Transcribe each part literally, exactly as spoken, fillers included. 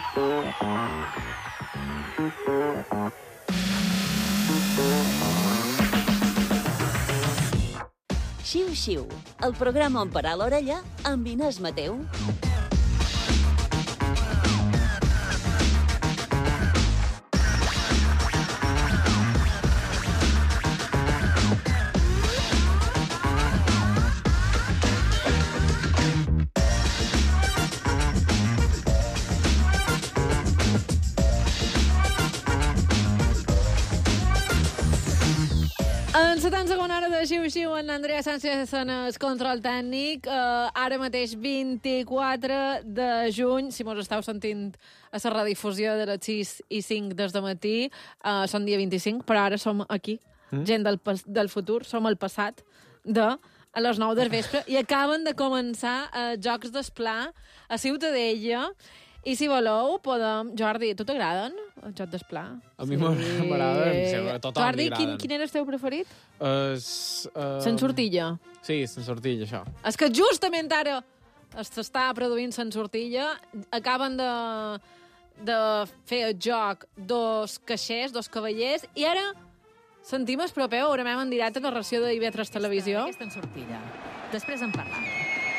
Xiu-Xiu, el programa on parar l'orella amb Inés Mateu. En setanta segona hora de Xiu-Xiu, en Andrea Sánchez en el control tècnic. Uh, ara mateix, vint-i-quatre de juny, si mos esteu sentint a la redifusió de les sis i cinc des de matí, uh, són dia vint-i-cinc, però ara som aquí, mm? gent del, del futur, som el passat de a les nou del vespre, i acaben de començar uh, Jocs d'Esplà a Ciutadella. I si voleu, podem... Jordi, tu t'agraden els Jocs d'Esplà? A mi m'agraden, sí, a tothom Jordi, li agraden. quin, quin era el teu preferit? Es, uh... Se'n sortilla. Sí, se'n sortilla, això. És que justament ara s'està produint se'n sortilla, acaben de, de fer el joc dos caixers, dos cavallers, i ara sentim el proper, ho veurem en directe, narració de I V tres Televisió. Aquesta en sortilla. Després en parlam.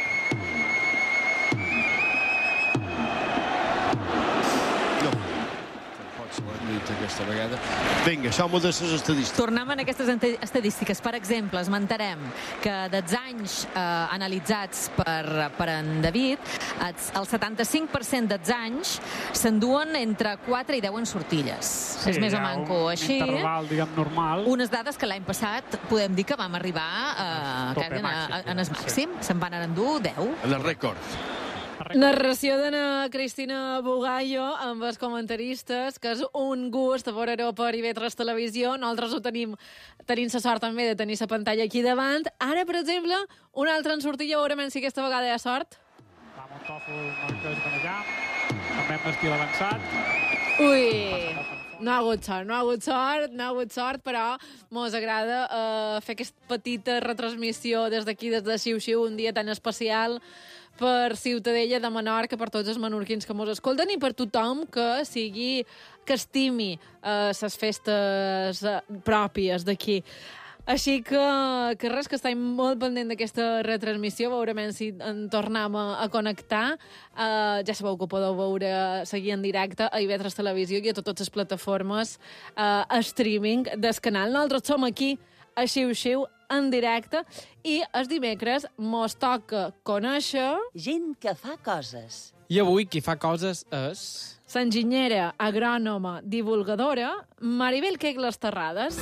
Aquesta vegada. Vinga, això m'ho de les estadístiques. Tornem en aquestes estadístiques. Per exemple, esmentarem que dels anys eh, analitzats per, per en David, el setanta-cinc per cent dels anys s'enduen entre quatre i deu en sortilles. Sí, és més o manco així. Un interval, diguem, normal. Unes dades que l'any passat podem dir que vam arribar eh, en, en, en el màxim. Se'n van endur deu. En el rècord. Narració d'Anna Cristina Bugallo amb els comentaristes, que és un gust veure-ho per I V tres Televisió. Nosaltres ho tenim, tenim la sort també de tenir la pantalla aquí davant. Ara, per exemple, una altra en sortilla, veurem si aquesta vegada hi ha sort. Va Montòfol, Marquès Benejam, també amb estil avançat. Ui, no ha hagut sort, no ha hagut sort, no ha hagut sort, però mos agrada uh, fer aquesta petita retransmissió des d'aquí, des de Xiu-Xiu, un dia tan especial per Ciutadella de Menorca, per tots els menorquins que mos escolten i per tothom que sigui, que estimi les uh, festes uh, pròpies d'aquí. Així que, que res, que estem molt pendent d'aquesta retransmissió, veurem si en tornem a, a connectar. Uh, ja sabeu que ho podeu veure, seguir en directe a I V tres Televisió i a totes les plataformes uh, streaming del canal. Nosaltres som aquí a Xiu-Xiu en directe i els dimecres mos toca conèixer Gent que fa coses. I avui qui fa coses és... l'enginyera, agrònoma, divulgadora, Maribel Quegles Terrades.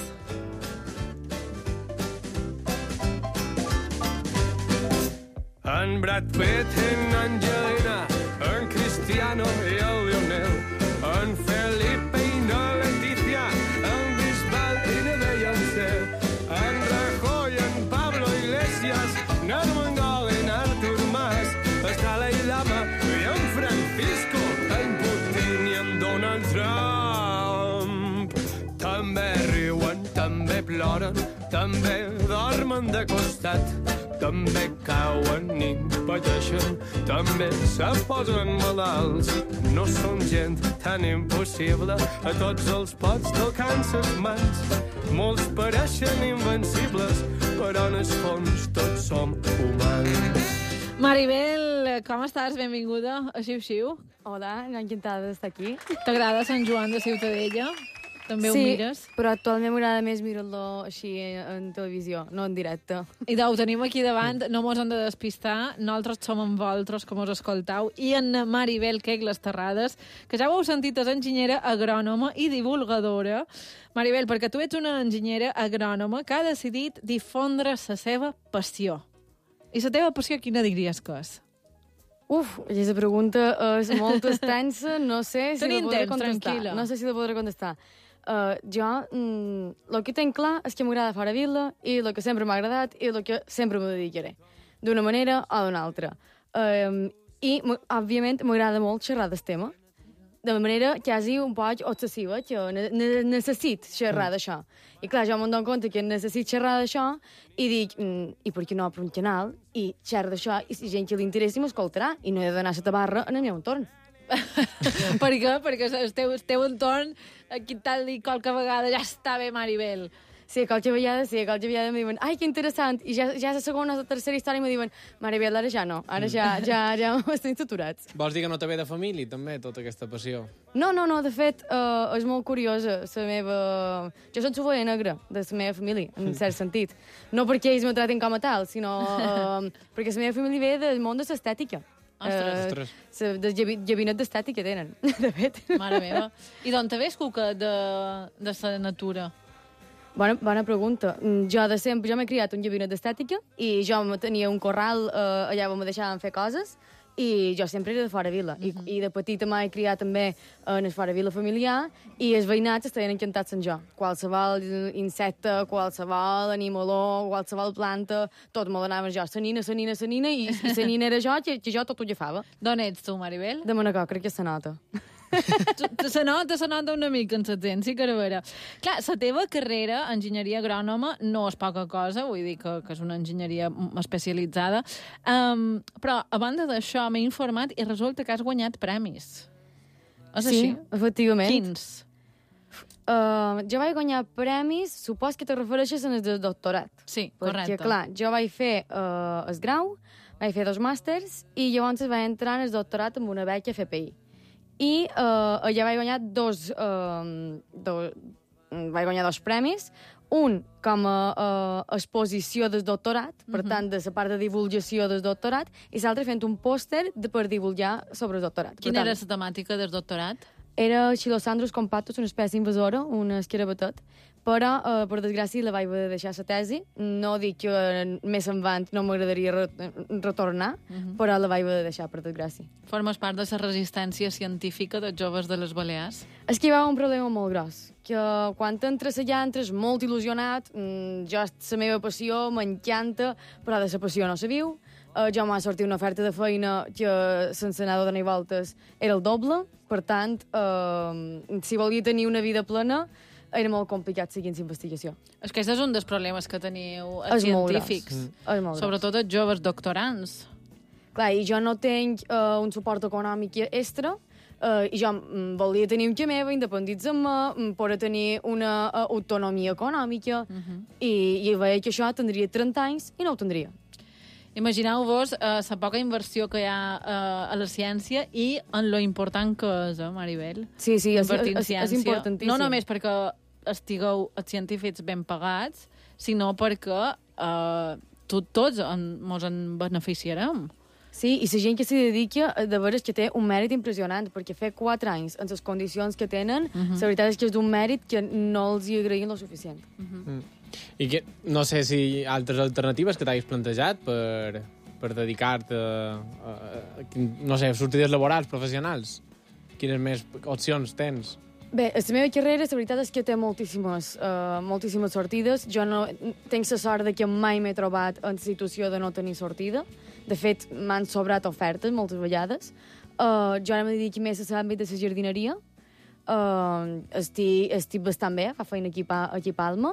En Brad Pitt, en Angelina, en Cristiano i el Lionel, en Felipe i na Leticia, en Bisbal i na Beyoncé, en Rajoy, en Pablo Iglesias, en Armengol i en Artur Mas, està la Ilama i en Francisco, en Putin i en Donald Trump. També riuen, també ploren, també dormen de costat, també cauen i pateixen, també se posen malalts. No són gent tan impossible, a tots els pots tocant ses mans. Molts pareixen invencibles, però en el fons tots som humans. Maribel, com estàs? Benvinguda a Xiu-Xiu. Hola, encantada d'estar aquí. T'agrada Sant Joan de Ciutadella? També ho sí, mires? Sí, però actualment m'agrada més mirar-lo així en televisió, no en directe. I ho tenim aquí davant, no mos hem de despistar, nosaltres som amb vosaltres, que mos escoltau, i en Maribel Quegles Terrades, que ja ho heu sentit, és enginyera agrònoma i divulgadora. Maribel, perquè tu ets una enginyera agrònoma que ha decidit difondre la seva passió. I la teva passió quina diries que és? Uf, aquesta pregunta és molt extensa, no sé si Tenim la podré temps, contestar. tranquil·la. No sé si la podré contestar. Uh, jo, el mm, que tinc clar és que m'agrada fora vila i el que sempre m'ha agradat i el que sempre m'ho dedicaré, d'una manera o d'una altra. Uh, I, òbviament, m'agrada molt xerrar del tema, de manera quasi un poc obsessiva, que ne ne necessit xerrar mm. d'això. I clar, jo me'n dono compte que necessit xerrar d'això i dic, mm, i per què no per un canal? I xerrar d'això, i si gent que li interessi m'escoltarà, i no he d'anar a la tabarra en el meu entorn. per què? Perquè el teu, el teu entorn, aquí tal i qualque vegada ja està bé, Maribel. Sí, qualque vegada, sí, qualque vegada me diuen ai, que interessant, i ja, ja és la segona o la tercera història i me diuen, Maribel, ara ja no, ara ja, ja, ja estem saturats. Vols dir que no te ve de família, també, tota aquesta passió? No, no, no, de fet, uh, és molt curiosa la meva... Jo soc l'ovella negra de la meva família, en cert sentit. No perquè ells me traten com a tal, sinó uh, perquè la meva família ve del món de l'estètica. Ostres. Uh, del llavinet d'estètica tenen, de fet. Mare meva. I d'on te ves, Cuca, de, de la natura? Bona, bona pregunta. Jo de sempre, jo m'he criat un llavinet d'estètica i jo tenia un corral uh, allà on me deixaven fer coses i jo sempre era de fora vila. Uh -huh. I, I de petita m'he criat també en el fora vila familiar i els veïnats estaven encantats amb jo. Qualsevol insecte, qualsevol animaló, qualsevol planta, tot me l'anaven jo. La nina, la nina, la nina i, i la nina era jo, que, que jo tot ho agafava. D'on ets tu, Maribel? De Manacor, crec que se nota. Se nota, se nota una mica en l'accent, sí que era vera. Clar, la teva carrera, enginyeria agrònoma, no és poca cosa, vull dir que, que és una enginyeria especialitzada, um, però a banda d'això m'he informat i resulta que has guanyat premis. És sí, així? Efectivament. Quins? Uh, jo vaig guanyar premis, supos que te refereixes en el de doctorat. Sí, perquè, correcte. Perquè, clar, jo vaig fer uh, el grau, vaig fer dos màsters i llavors vaig entrar en el doctorat amb una beca F P I. I uh, allà vaig guanyar dos, uh, dos, vaig guanyar dos premis, un com a uh, exposició del doctorat, per uh -huh. tant, de la part de divulgació del doctorat, i l'altre fent un pòster de, per divulgar sobre el doctorat. Quina per era la temàtica del doctorat? Era Xilosandrus compactus, una espècie invasora, un escarabatot, però, uh, per desgràcia, la vaig haver de deixar la tesi. No dic que més endavant no m'agradaria re retornar, uh -huh. però la vaig haver de deixar, per desgràcia. Formes part de la resistència científica dels joves de les Balears? És que hi va un problema molt gros, que quan entres allà entres molt il·lusionat, mm, jo, la meva passió m'encanta, però de la passió no se viu. Uh, jo m'ha sortit una oferta de feina que, sense anar a donar voltes, era el doble. Per tant, uh, si volia tenir una vida plena, era molt complicat seguir la investigació. És que aquest és un dels problemes que teniu els és científics. Molt gros. És molt Sobretot els joves doctorants. Clar, i jo no tinc uh, un suport econòmic extra, uh, i jo mm, volia tenir un que meva, independitzar-me, mm, per tenir una uh, autonomia econòmica, uh -huh. i, i veia que això tindria trenta anys i no ho tindria. Imagineu-vos la uh, poca inversió que hi ha uh, a la ciència i en lo important que és, eh, Maribel? Sí, sí, és, és, és importantíssim. No només perquè estigueu els científics ben pagats, sinó perquè uh, tot, tots ens en beneficiarem. Sí, i la gent que s'hi dedica, de veres que té un mèrit impressionant, perquè fer quatre anys en les condicions que tenen, uh -huh. la veritat és que és d'un mèrit que no els hi agraïen lo suficient. Uh -huh. mm. I que, no sé si hi ha altres alternatives que t'hagis plantejat per, per dedicar-te a, a, a, no sé, sortides laborals, professionals. Quines més opcions tens? Bé, la meva carrera, la veritat és que té moltíssimes, uh, moltíssimes sortides. Jo no tinc la sort de que mai m'he trobat en situació de no tenir sortida. De fet, m'han sobrat ofertes moltes vegades. Uh, jo ara me dedico més a l'àmbit de la jardineria. Uh, estic, estic bastant bé, fa feina aquí, aquí a Palma.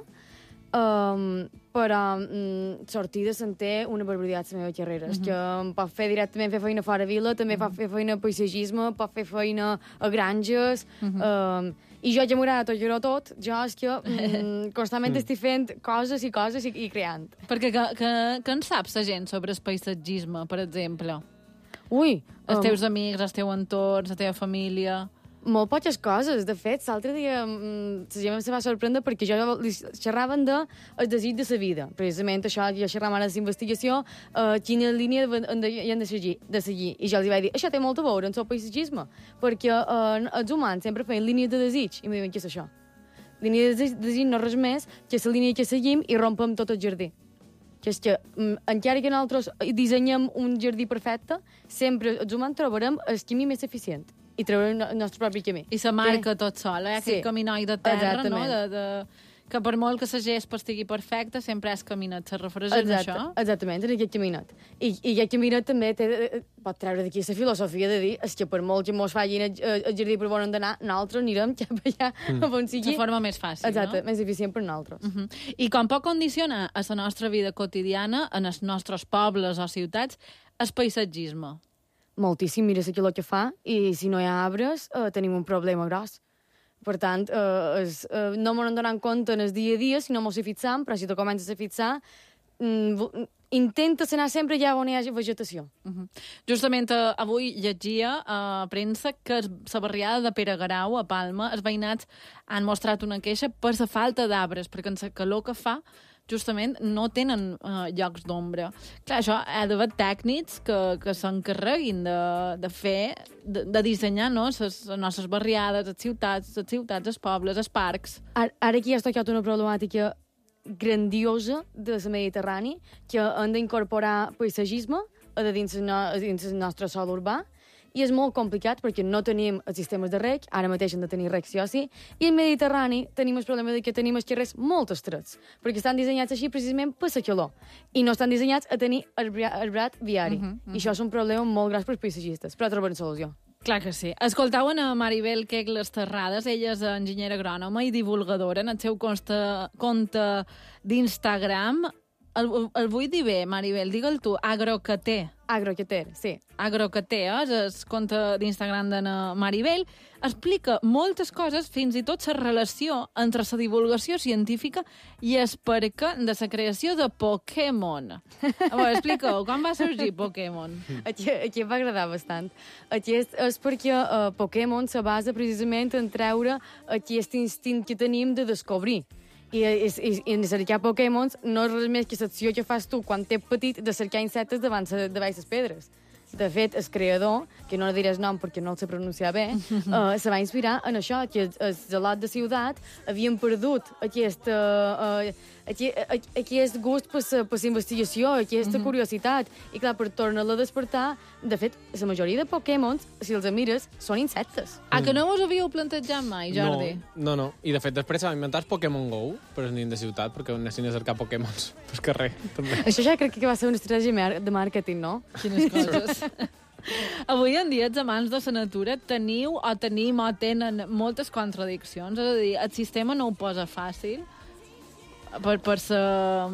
Um, però um, sortida se'n té una barbaritat la meva carrera. Uh -huh. És que em pot fer directament fer feina fora vila, també uh -huh. pot fer feina a paisatgisme, pot fer feina a granges, uh -huh. um, i jo ja m'agrada tot, tot, jo és que um, constantment uh -huh. estic fent coses i coses i, i creant. Perquè que, que, que en saps la gent sobre el paisatgisme, per exemple? Ui! Els um, teus amics, el teu entorn, la teva família... Molt poques coses. De fet, l'altre dia la gent se va sorprendre perquè jo li xerraven de el desig de la vida. Precisament això, jo xerrava ara de la investigació, uh, quina línia hi han de seguir, de seguir. I jo els vaig dir, això té molt a veure amb el paisatgisme, perquè uh, els humans sempre feien línies de desig. I em diuen, què és això? Línia de desig no res més que la línia que seguim i rompem tot el jardí. Que és que, encara que nosaltres dissenyem un jardí perfecte, sempre els humans trobarem el camí més eficient i treurem el nostre propi camí. I se marca que... tot sol, eh? Sí. Aquest caminoi de terra, Exactament. no? De, de... Que per molt que la gespa estigui perfecta, sempre és caminat. Se refereix a això? Exactament, en aquest caminat. I, i aquest caminat també té, pot treure d'aquí la filosofia de dir és que per molt que mos facin el, el jardí per on anar, nosaltres anirem cap allà mm. on sigui. De forma més fàcil, Exacte, no? més eficient per nosaltres. Uh -huh. I com pot condicionar a la nostra vida quotidiana, en els nostres pobles o ciutats, el paisatgisme? moltíssim, mira la calor que fa, i si no hi ha arbres eh, tenim un problema gros. Per tant, eh, es, eh, no m'ho donem compte en el dia a dia, si no m'ho sé fixant, però si te comences a fixar, mm, intenta anar sempre allà on hi hagi vegetació. Uh -huh. Justament uh, avui llegia a uh, premsa que la barriada de Pere Garau, a Palma, els veïnats han mostrat una queixa per la falta d'arbres, perquè en la calor que fa justament no tenen uh, llocs d'ombra. Clar, això ha d'haver tècnics que, que s'encarreguin de, de fer, de, de dissenyar, no?, les nostres barriades, les ciutats, les ciutats, els pobles, els parcs. Ara, ara aquí has tocat una problemàtica grandiosa de la Mediterrani, que han d'incorporar paisatgisme a dins, no, a dins el nostre sòl urbà, i és molt complicat perquè no tenim els sistemes de reg, ara mateix hem de tenir reg sí o sí, i al Mediterrani tenim el problema de que tenim els carrers molt estrets, perquè estan dissenyats així precisament per la calor, i no estan dissenyats a tenir arbrat viari. Uh -huh, uh -huh. I això és un problema molt gran per als paisatgistes, però troben solució. Clar que sí. Escoltauen a Maribel Kegles Terrades, ella és enginyera agrònoma i divulgadora en el seu compte, compte d'Instagram. El, el vull dir bé, Maribel, digue'l tu, Agrocater. Agrocater, sí. Agrocater, és el compte d'Instagram de Maribel. Explica moltes coses, fins i tot la relació entre la divulgació científica i el perquè de la creació de Pokémon. A veure, explica-ho, quan va sorgir Pokémon? Aquí, aquí em va agradar bastant. Aquí és, és perquè uh, Pokémon se basa precisament en treure aquest instint que tenim de descobrir. I, i, i, i cercar Pokémons no és res més que l'acció que fas tu quan t'és petit de cercar insectes davant les pedres. De fet, el creador, que no diré el nom perquè no el sé pronunciar bé, uh, se va inspirar en això, que els gelats de ciutat havien perdut aquest, uh, aquest, aquest gust per la investigació, aquesta curiositat. I clar, per tornar-la a despertar, de fet, la majoria de Pokémons, si els mires, són insectes. Ah, que no vos havíeu plantejat mai, Jordi? No, no, no. I de fet, després se va inventar el Pokémon Go per als nens de ciutat, perquè anessin a cercar Pokémons pel carrer, també. Això ja crec que va ser una estratègia de màrqueting, no? Quines coses. Avui en dia, els amants de la natura teniu o tenim o tenen moltes contradiccions. És a dir, el sistema no ho posa fàcil per, per, ser,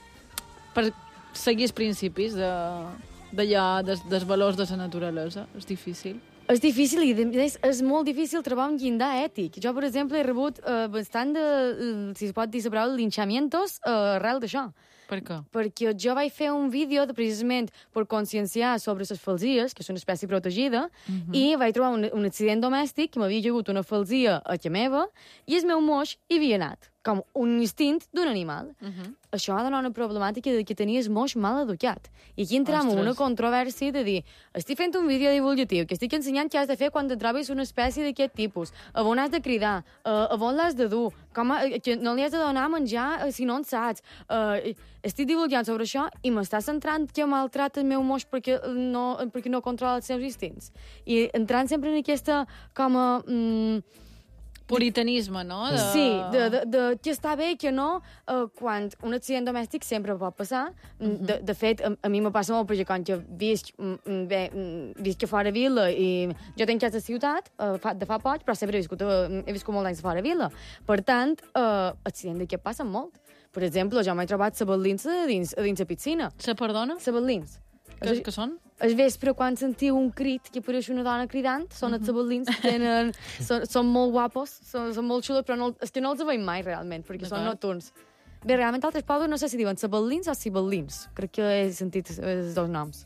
per seguir els principis de, d'allò, des, dels valors de la naturalesa. És difícil. És difícil i és, és molt difícil trobar un llindar ètic. Jo, per exemple, he rebut uh, bastant de, si es pot dir la paraula, linxamientos uh, arrel d'això. Per què? Perquè jo vaig fer un vídeo de, precisament per conscienciar sobre les falsies, que és una espècie protegida, uh-huh. i vaig trobar un, un accident domèstic que m'havia llegut una falsia a casa meva i el meu moix hi havia anat, com un instint d'un animal. Uh-huh. Això ha donat una problemàtica de que tenies moix mal educat. I aquí entrem en una controvèrsia de dir estic fent un vídeo divulgatiu, que estic ensenyant què has de fer quan et trobis una espècie d'aquest tipus, a on has de cridar, a, a on l'has de dur, com a, que no li has de donar a menjar si no en saps. Uh, estic divulgant sobre això i m'està centrant que maltrata el meu moix perquè no, perquè no controla els seus instints. I entrant sempre en aquesta com a... Mm, puritanisme, no? De... Sí, de, de, de que està bé, que no, uh, quan un accident domèstic sempre pot passar. Uh-huh. de, de fet, a, a mi me passa molt, perquè quan jo visc, bé, visc a fora vila i jo tenc casa a ciutat, uh, fa, de fa poc, però sempre he viscut, uh, he viscut molt d'anys a fora vila. Per tant, uh, accidents d'aquest passen molt. Per exemple, jo m'he trobat sabel·lins a dins, a dins la piscina. Se perdona? Sabel·lins. Què, què són? Al vespre, quan sentiu un crit que apareix una dona cridant, són els sabel·lins, tenen, són, són molt guapos, són, són molt xulos, però no, és que no els veiem mai, realment, perquè són nocturns. Bé, realment, altres pobles no sé si diuen sabel·lins o cibel·lins. Crec que he sentit els dos noms.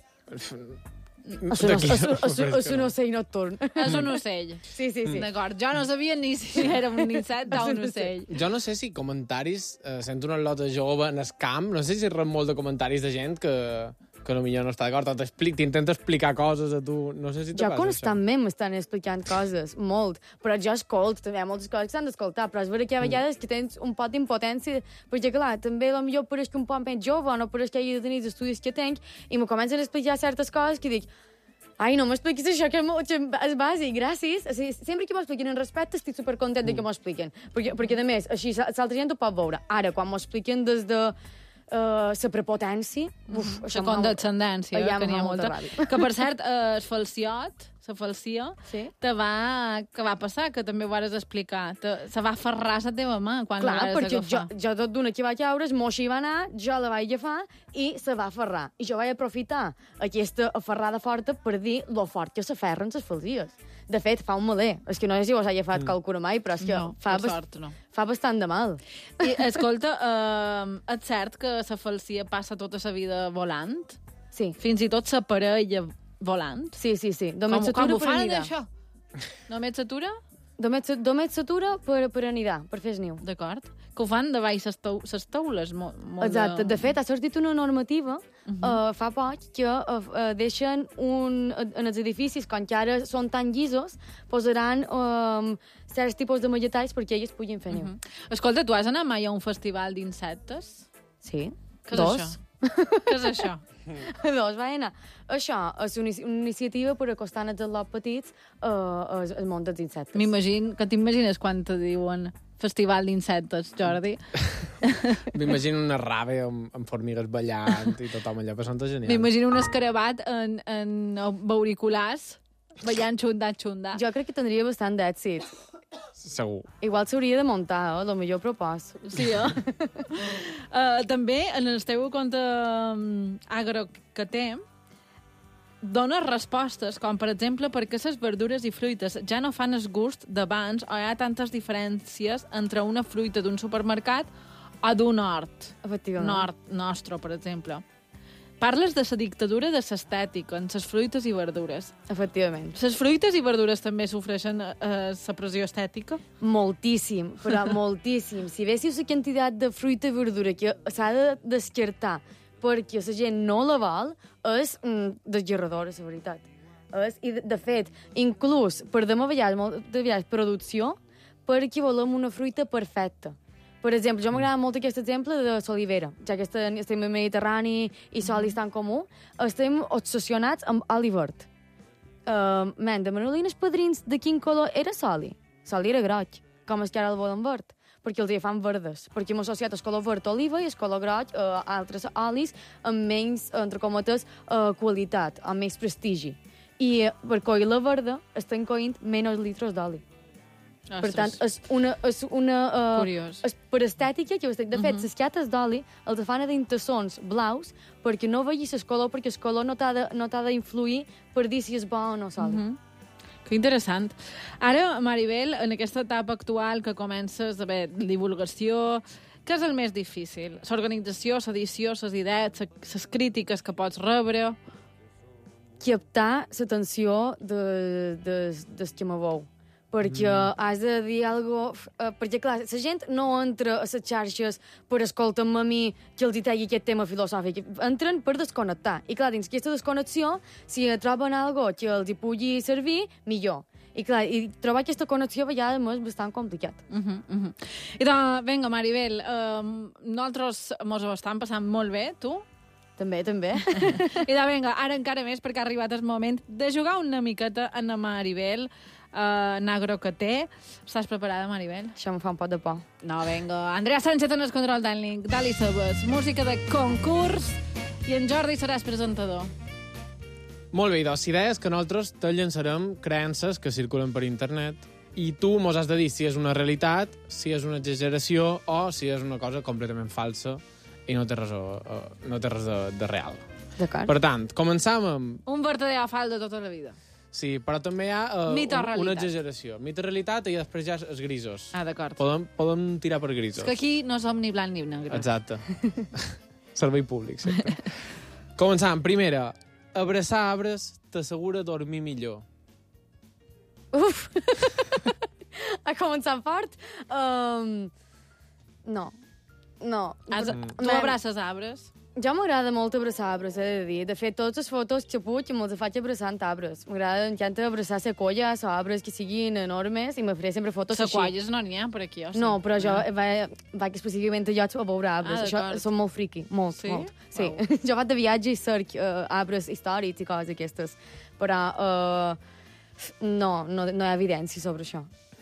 És un ocell nocturn. És un ocell. Sí, sí, sí. D'acord, jo no sabia ni si era un insecte o un ocell. Jo no sé si comentaris, eh, sento una lota jove en el camp, no sé si rep molt de comentaris de gent que... que potser no està d'acord, t'intenta explicar coses a tu, no sé si te jo passa constantment m'estan explicant coses, molt, però jo escolto, també hi ha moltes coses que s'han d'escoltar, però és vera que hi ha vegades que tens un pot d'impotència, perquè clar, també potser pareix que un poc més jove, no pareix que hagi de tenir els estudis que tenc, i me comencen a explicar certes coses que dic, ai, no m'expliquis això, que és bàsic, gràcies. O sigui, sempre que m'ho expliquen en respecte, estic supercontent de que m'ho expliquen, perquè, perquè a més, així l'altra gent ho pot veure. Ara, quan m'ho expliquen des de la uh, prepotència... Uf, la condescendència, ja que n'hi ha molta. Que, per cert, uh, el falciot, la falsia, Sí. te va... Què va passar? Que també ho vares explicar. Te, se va aferrar a la teva mà quan Clar, la vares perquè jo, agafar. jo tot d'una que vaig veure, el moixi va anar, jo la vaig agafar i se va aferrar. I jo vaig aprofitar aquesta aferrada forta per dir lo fort que s'aferren les falsies. De fet, fa un maler. És que no sé si vos ha agafat mm. qualcuna mai, però és que No, fa, per bast sort, no. fa bastant de mal. I, escolta, uh, és cert que la falsia passa tota la vida volant? Sí, Fins i tot la parella volant? sí, sí. sí. Com, Només com s'atura ho per fan, anidar. això? Només s'atura? Només s- només s'atura per, per anidar, per fer niu. D'acord. Que ho fan de baix les tou les taules. Molt, molt Exacte. De fet, ha sortit una normativa Uh -huh. uh, fa poc que uh, uh, deixen un, en els edificis, com que ara són tan llisos, posaran um, certs tipus de malletalls perquè ells puguin fer niu. Uh -huh. Escolta, tu has anat mai a un festival d'insectes? Sí. Què és Dos. això? Què és això? Dos, va anar. Això és una, una iniciativa per acostar els al·lots petits uh, al, al món dels insectes. M'imagino, que t'imagines quan te diuen festival d'insectes, Jordi? M'imagino una rave amb, amb formigues ballant i tothom allò, però són tot genial. M'imagino un escarabat en, en auriculars ballant xundat, xundat. Jo crec que tindria bastant d'èxit. Segur. Igual s'hauria de muntar, eh? El millor propòs. Sí, eh? uh, també, en el teu compte um, agro que té, dona respostes, com per exemple perquè les verdures i fruites ja no fan el gust d'abans o hi ha tantes diferències entre una fruita d'un supermercat o d'un hort. Efectivament. Nord, nostre, per exemple. Parles de la dictadura de l'estètica en les fruites i verdures. Efectivament. Les fruites i verdures també sofreixen eh, la pressió estètica? Moltíssim, però moltíssim. Si veieu la quantitat de fruita i verdura que s'ha de descartar perquè la gent no la vol, és mm, desgarradora, la veritat. És, I, de, de fet, inclús per demà vegades, molt de vegades, producció, perquè volem una fruita perfecta. Per exemple, jo m'agrada molt aquest exemple de l'olivera, ja que estem, estem al Mediterrani i sol és tan comú, estem obsessionats amb oli verd. Uh, men, de manolines padrins de quin color era l'oli? L'oli era groig, com és que ara el volen verd, perquè els hi fan verdes, perquè hem associat el color verd oliva i el color groig a altres olis amb menys, entre cometes, uh, qualitat, amb més prestigi. I per coir la verda estan coint menys litres d'oli. Per tant, és una... És una uh, Curiós. és per estètica, que de fet, Mhm. les llates d'oli els fan a d'intassons blaus perquè no vegis el color, perquè el color no t'ha de- no t'ha d'influir per dir si és bo o no l'oli. Mhm. Que interessant. Ara, Maribel, en aquesta etapa actual que comences a haver divulgació, què és el més difícil? L'organització, l'edició, les idees, les crítiques que pots rebre? Captar l'atenció de, de, del que me veu. Perquè mm. has de dir alguna cosa... Uh, perquè, clar, la gent no entra a les xarxes per escoltar-me a mi que els hi tegui aquest tema filosòfic. Entren per desconnectar. I, clar, dins aquesta desconnexió, si troben alguna cosa que els hi pugui servir, millor. I, clar, i trobar aquesta connexió a vegades és bastant complicat. Uh -huh, uh -huh. I doncs, vinga, Maribel, um, nosaltres mos ho estem passant molt bé, tu? També, també. I doncs, vinga, ara encara més, perquè ha arribat el moment de jugar una miqueta en la Maribel, uh, Nagro que té. Estàs preparada, Maribel? Això em fa un pot de por. No, vinga. Andrea Sánchez en el control tècnic, Dali Sabes, música de concurs, i en Jordi seràs presentador. Molt bé, doncs, si deies que nosaltres te llançarem creences que circulen per internet i tu mos has de dir si és una realitat, si és una exageració o si és una cosa completament falsa i no té res, uh, no té res de, de real. D'acord. Per tant, començam amb... Un verdader o fals de tota la vida. Sí, però també hi ha uh, Mite o un, una realitat? exageració. Mite o realitat i després ja els grisos. Ah, d'acord. Podem, podem tirar per grisos. És que aquí no som ni blanc ni negre. Exacte. Servei públic, sempre. Començam. Primera, abraçar arbres t'assegura dormir millor. Uf! Ha començat fort. Um, no. No. Has, Mm. tu abraces arbres? Jo m'agrada molt abraçar arbres, he de dir. De fet, totes les fotos que puc me'ls faig abraçant arbres. M'agrada, m'encanta abraçar sequoies o arbres que siguin enormes i me faré sempre fotos així. Sequoies no n'hi ha per aquí, o sí? No, però jo Ah. vaig, vaig específicament a llocs a veure arbres. Ah, Això d'acord. són molt friqui, molt, Sí? molt. Sí. Wow. Jo vaig de viatge i cerc uh, arbres històrics i coses aquestes. Però uh, no, no, no hi ha evidència sobre això.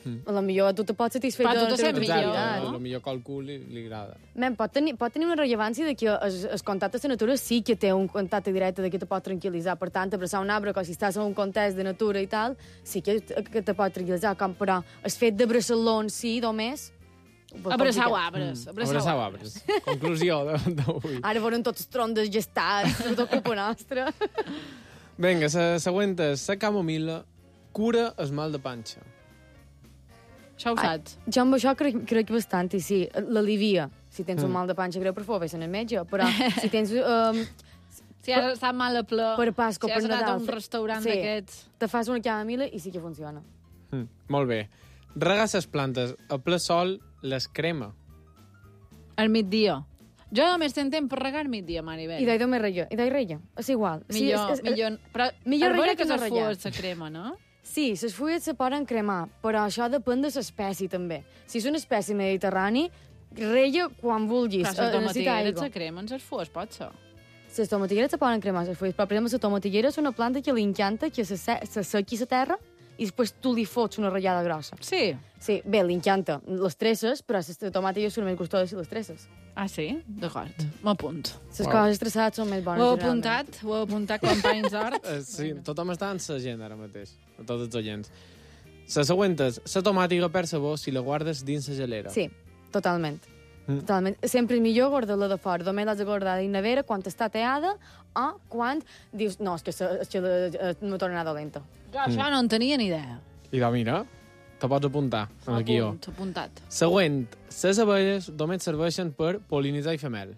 Mm. A lo millor tu te pots satisfer Però de tu te la sents teva millor, activitat. no? A lo millor qualcú li, li agrada. Men, pot tenir, pot tenir una rellevància de que el, el contacte amb la natura sí que té un contacte directe de que te pot tranquil·litzar. Per tant, abraçar un arbre, com si estàs en un context de natura i tal, sí que, que te pot tranquil·litzar. Com, però el fet d'abraçar-lo en si, només... Abraçau arbres. Mm. Abraçau arbres. Conclusió d'avui. Ara veurem tots els troncs gestats, tota culpa nostra. Vinga, la següent és la camomila cura el mal de panxa. Això ho saps. Jo amb això crec, crec bastant, i sí, l'alivia. Si tens Mm. un mal de panxa greu, per favor, vés al metge. Però si tens... Um, Si has estat mal a ple, per Pasco, si per has anat Nadal, a un restaurant sí. d'aquests... te fas una camomila i sí que funciona. Mm. Molt bé. Regar les plantes a ple sol les crema. Al migdia. Jo només tenc temps per regar al migdia, Maribel. I d'ahir me reia, i d'ahir reia. És igual. Millor, és, és, millor... Però millor per veure regar que que no les regar. fulles se crema, no? Sí, les fulles se poden cremar, però això depèn de l'espècie, també. Si és una espècie mediterrani, reia quan vulguis. Però les Eh, necessita tomatigueres aigua. se cremen, les fulles, pot ser. Les tomatigueres se poden cremar les fulles, però per exemple la tomatiguera és una planta que li encanta que se, se, se sequi la terra i després tu li fots una ratllada grossa. Sí? Sí, bé, li encanta les tresses, però les tomàtiques són més gustoses que les tresses. Ah, sí? D'acord. M'apunt. Les Wow. coses estressades són més bones. Ho he generalment. apuntat, ho he apuntat, companys d'hort. Eh, sí, tothom està en sa gent ara mateix, a tots els oients. La següent és, la tomàtica perd sabor si la guardes dins la gelera. Sí, totalment. Mm. Totalment. Sempre és millor guardar-la de fora. Només l'has de guardar a la nevera quan està teada o quan dius, no, és que, se, és que la, me torna a anar dolenta. Jo això no en tenia ni idea. I de mira, te pots apuntar en el guió. Apunt, apuntat. Següent, les abelles només serveixen per pol·linitzar i fer mel.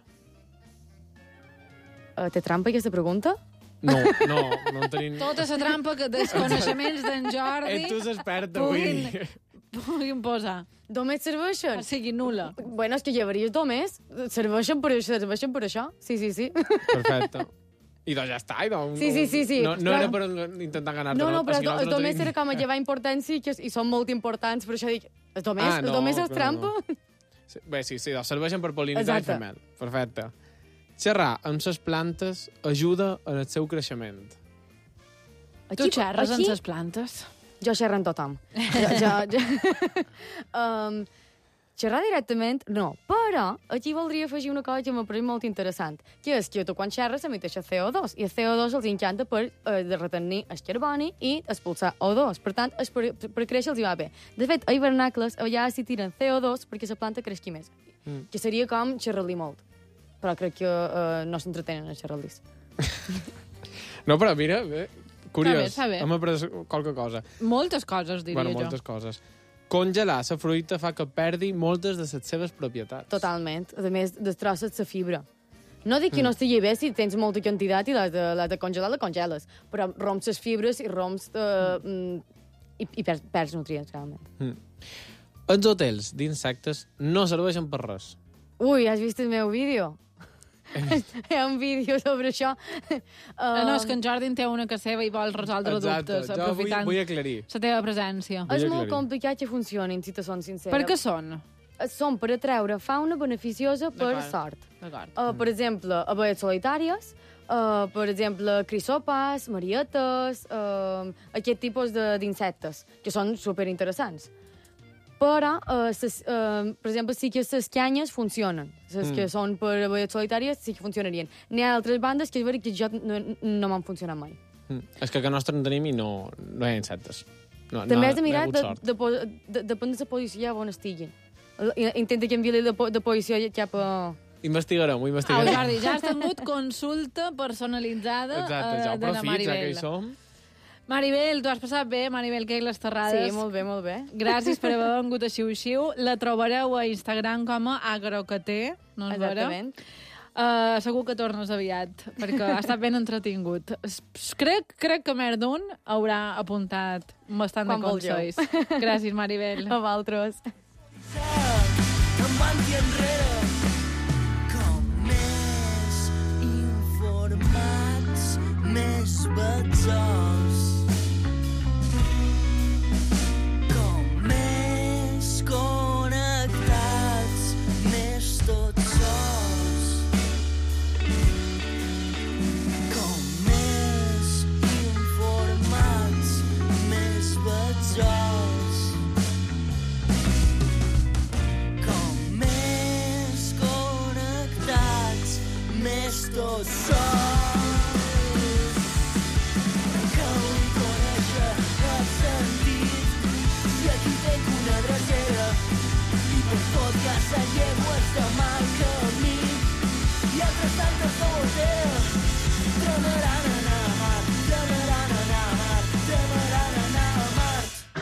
Uh, té trampa aquesta pregunta? No, no, no en tenim... Tota la trampa que dels coneixements d'en Jordi Ets tu l'expert puguin, avui. puguin posar. Només serveixen? O sigui, nul·la. Bueno, és que llevaries només. Serveixen per, serveixen per això? Sí, sí, sí. Perfecte. I doncs ja està. I doncs, Sí, sí, sí, sí. No, no Clar. era per intentar ganar-te. No, no, però o sigui, els nosaltres no domés tenim- era com a llevar importància i, que, i són molt importants, per això dic, els domés, Ah, els no, domés és però trampa? no. Sí, bé, sí, sí, doncs serveixen per pol·linitzar i fer Exacte. mel. Perfecte. Xerrar amb les plantes ajuda en el seu creixement. Tu xerres aquí, amb les plantes? Jo xerro amb tothom. Jo, jo, jo... um, xerrar directament, no. Però aquí voldria afegir una cosa que m'ha parit molt interessant, que és que tu quan xerres emiteix C O dos, i el C O dos els encanta per eh, de retenir el carboni i expulsar O dos. Per tant, es per, per créixer els hi va bé. De fet, a hivernacles allà s'hi tiren C O dos perquè la planta creixi més. Mm. Que seria com xerrar-li molt. Però crec que eh, no s'entretenen a xerrar-lis. No, però mira, bé, curiós. Està bé, està bé. Hem après qualque cosa. Moltes coses, diria Bueno, jo. moltes coses. Congelar la fruita fa que perdi moltes de les seves propietats. Totalment. A més, destrosses la fibra. No dic que mm. no estigui bé si tens molta quantitat i l'has de, l'has de congelar, la congeles. Però romps les fibres i romps... De, mm. i, i perds, perds nutrients, realment. Mm. Els hotels d'insectes no serveixen per res. Ui, has vist el meu vídeo? Hi ha un vídeo sobre això. Uh, no, és que en Jordi en té una que seva i vol resoldre Exacte, dubtes, jo vull, aprofitant vull aclarir. la teva presència. Vull És aclarir. molt complicat que funcionin, si te són sincera. Per què són? Són per atreure fauna beneficiosa per D'acord. sort. D'acord. Uh, per exemple, abelles solitàries, uh, per exemple, crisopes, marietes, uh, aquest tipus de- d'insectes, que són superinteressants. Però, uh, ses, uh, per exemple, sí que les canyes funcionen. Les Mm. que són per abelles solitàries sí que funcionarien. N'hi ha altres bandes que és veritat que jo no, no m'han funcionat mai. Mm. És que a nostre en tenim i no, no hi ha insectes. No, També no, has de no hi ha mirar, hagut de, sort. de, de, de, depèn de la posició on estiguin. I- Intenta canviar-li de, po- de posició cap a... Investigarem, ho Au, investigarem. Jordi, ja has tingut consulta personalitzada Exacte, ja eh, ho de la profit, ja que Maribel. hi som. Maribel, tu has passat bé, Maribel Queiles Terrades. Sí, molt bé, molt bé. Gràcies per haver vengut a Xiu-Xiu. La trobareu a Instagram com a agrocaté, no és vera? Exactament. Uh, segur que tornes aviat, perquè ha estat ben entretingut. Es- Crec, crec que més d'un haurà apuntat bastant de Quan vulgueu. consells. Gràcies, Maribel. A vosaltres. Endavant i enrere, com més informats, més betzols. Com més connectats, més tots sols. Com més informats, més betzols. sols. Cal conèixer el sentit, i aquí tenc una drecera i per podcast a llegües de mal camí i altres tantes de voltera tremaran anar a mar, tremaran anar a mar, tremaran anar a mar.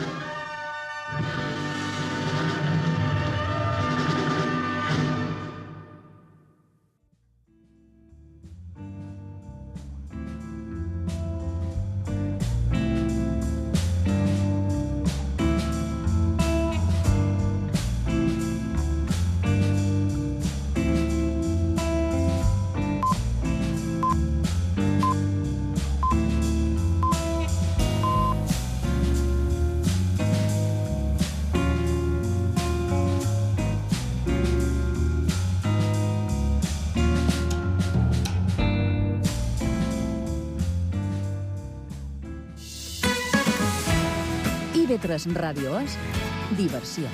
I V tres Ràdio és diversió.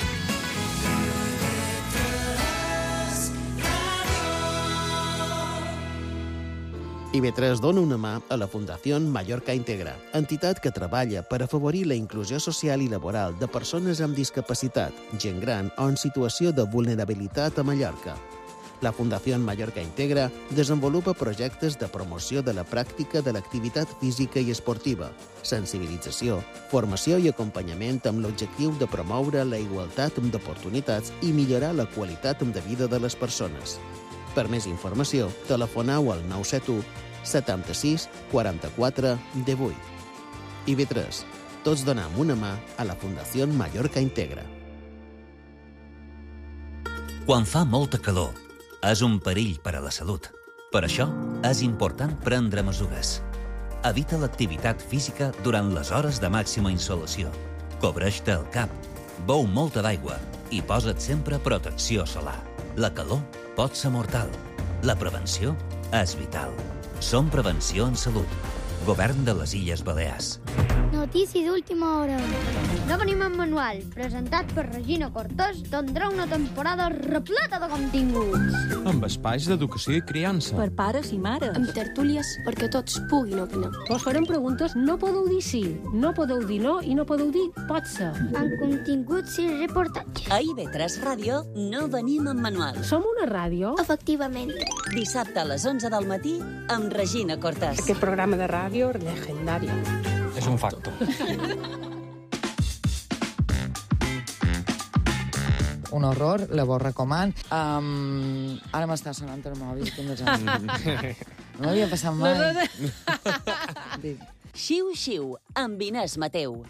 I V tres dona una mà a la Fundació Mallorca Integra, entitat que treballa per afavorir la inclusió social i laboral de persones amb discapacitat, gent gran o en situació de vulnerabilitat a Mallorca. La Fundació Mallorca Integra desenvolupa projectes de promoció de la pràctica de l'activitat física i esportiva, sensibilització, formació i acompanyament amb l'objectiu de promoure la igualtat d'oportunitats i millorar la qualitat de vida de les persones. Per més informació, telefoneu al nou set u setanta-sis quaranta-quatre divuit. I V tres. Tots donem una mà a la Fundació Mallorca Integra. Quan fa molta calor, és un perill per a la salut. Per això, és important prendre mesures. Evita l'activitat física durant les hores de màxima insolació. Cobreix-te el cap, beu molta d'aigua i posa't sempre protecció solar. La calor pot ser mortal. La prevenció és vital. Som Prevenció en Salut. Govern de les Illes Balears. Notícia d'última hora. No venim en manual, presentat per Regina Cortés, tindrà una temporada repleta de continguts. Amb espais d'educació i criança. Per pares i mares. Amb tertúlies perquè tots puguin opinar. Vos farem preguntes, no podeu dir sí, no podeu dir no i no podeu dir pot ser. Amb continguts i reportatges. A I V tres Ràdio no venim en manual. Som una ràdio? Efectivament. Dissabte a les onze del matí amb Regina Cortés. Aquest programa de ràdio legendari. És un facto. Un horror, la vos recoman. Um, ara m'està sonant el mòbil. No m'havia passat mai. Xiu, xiu, amb Inés Mateu.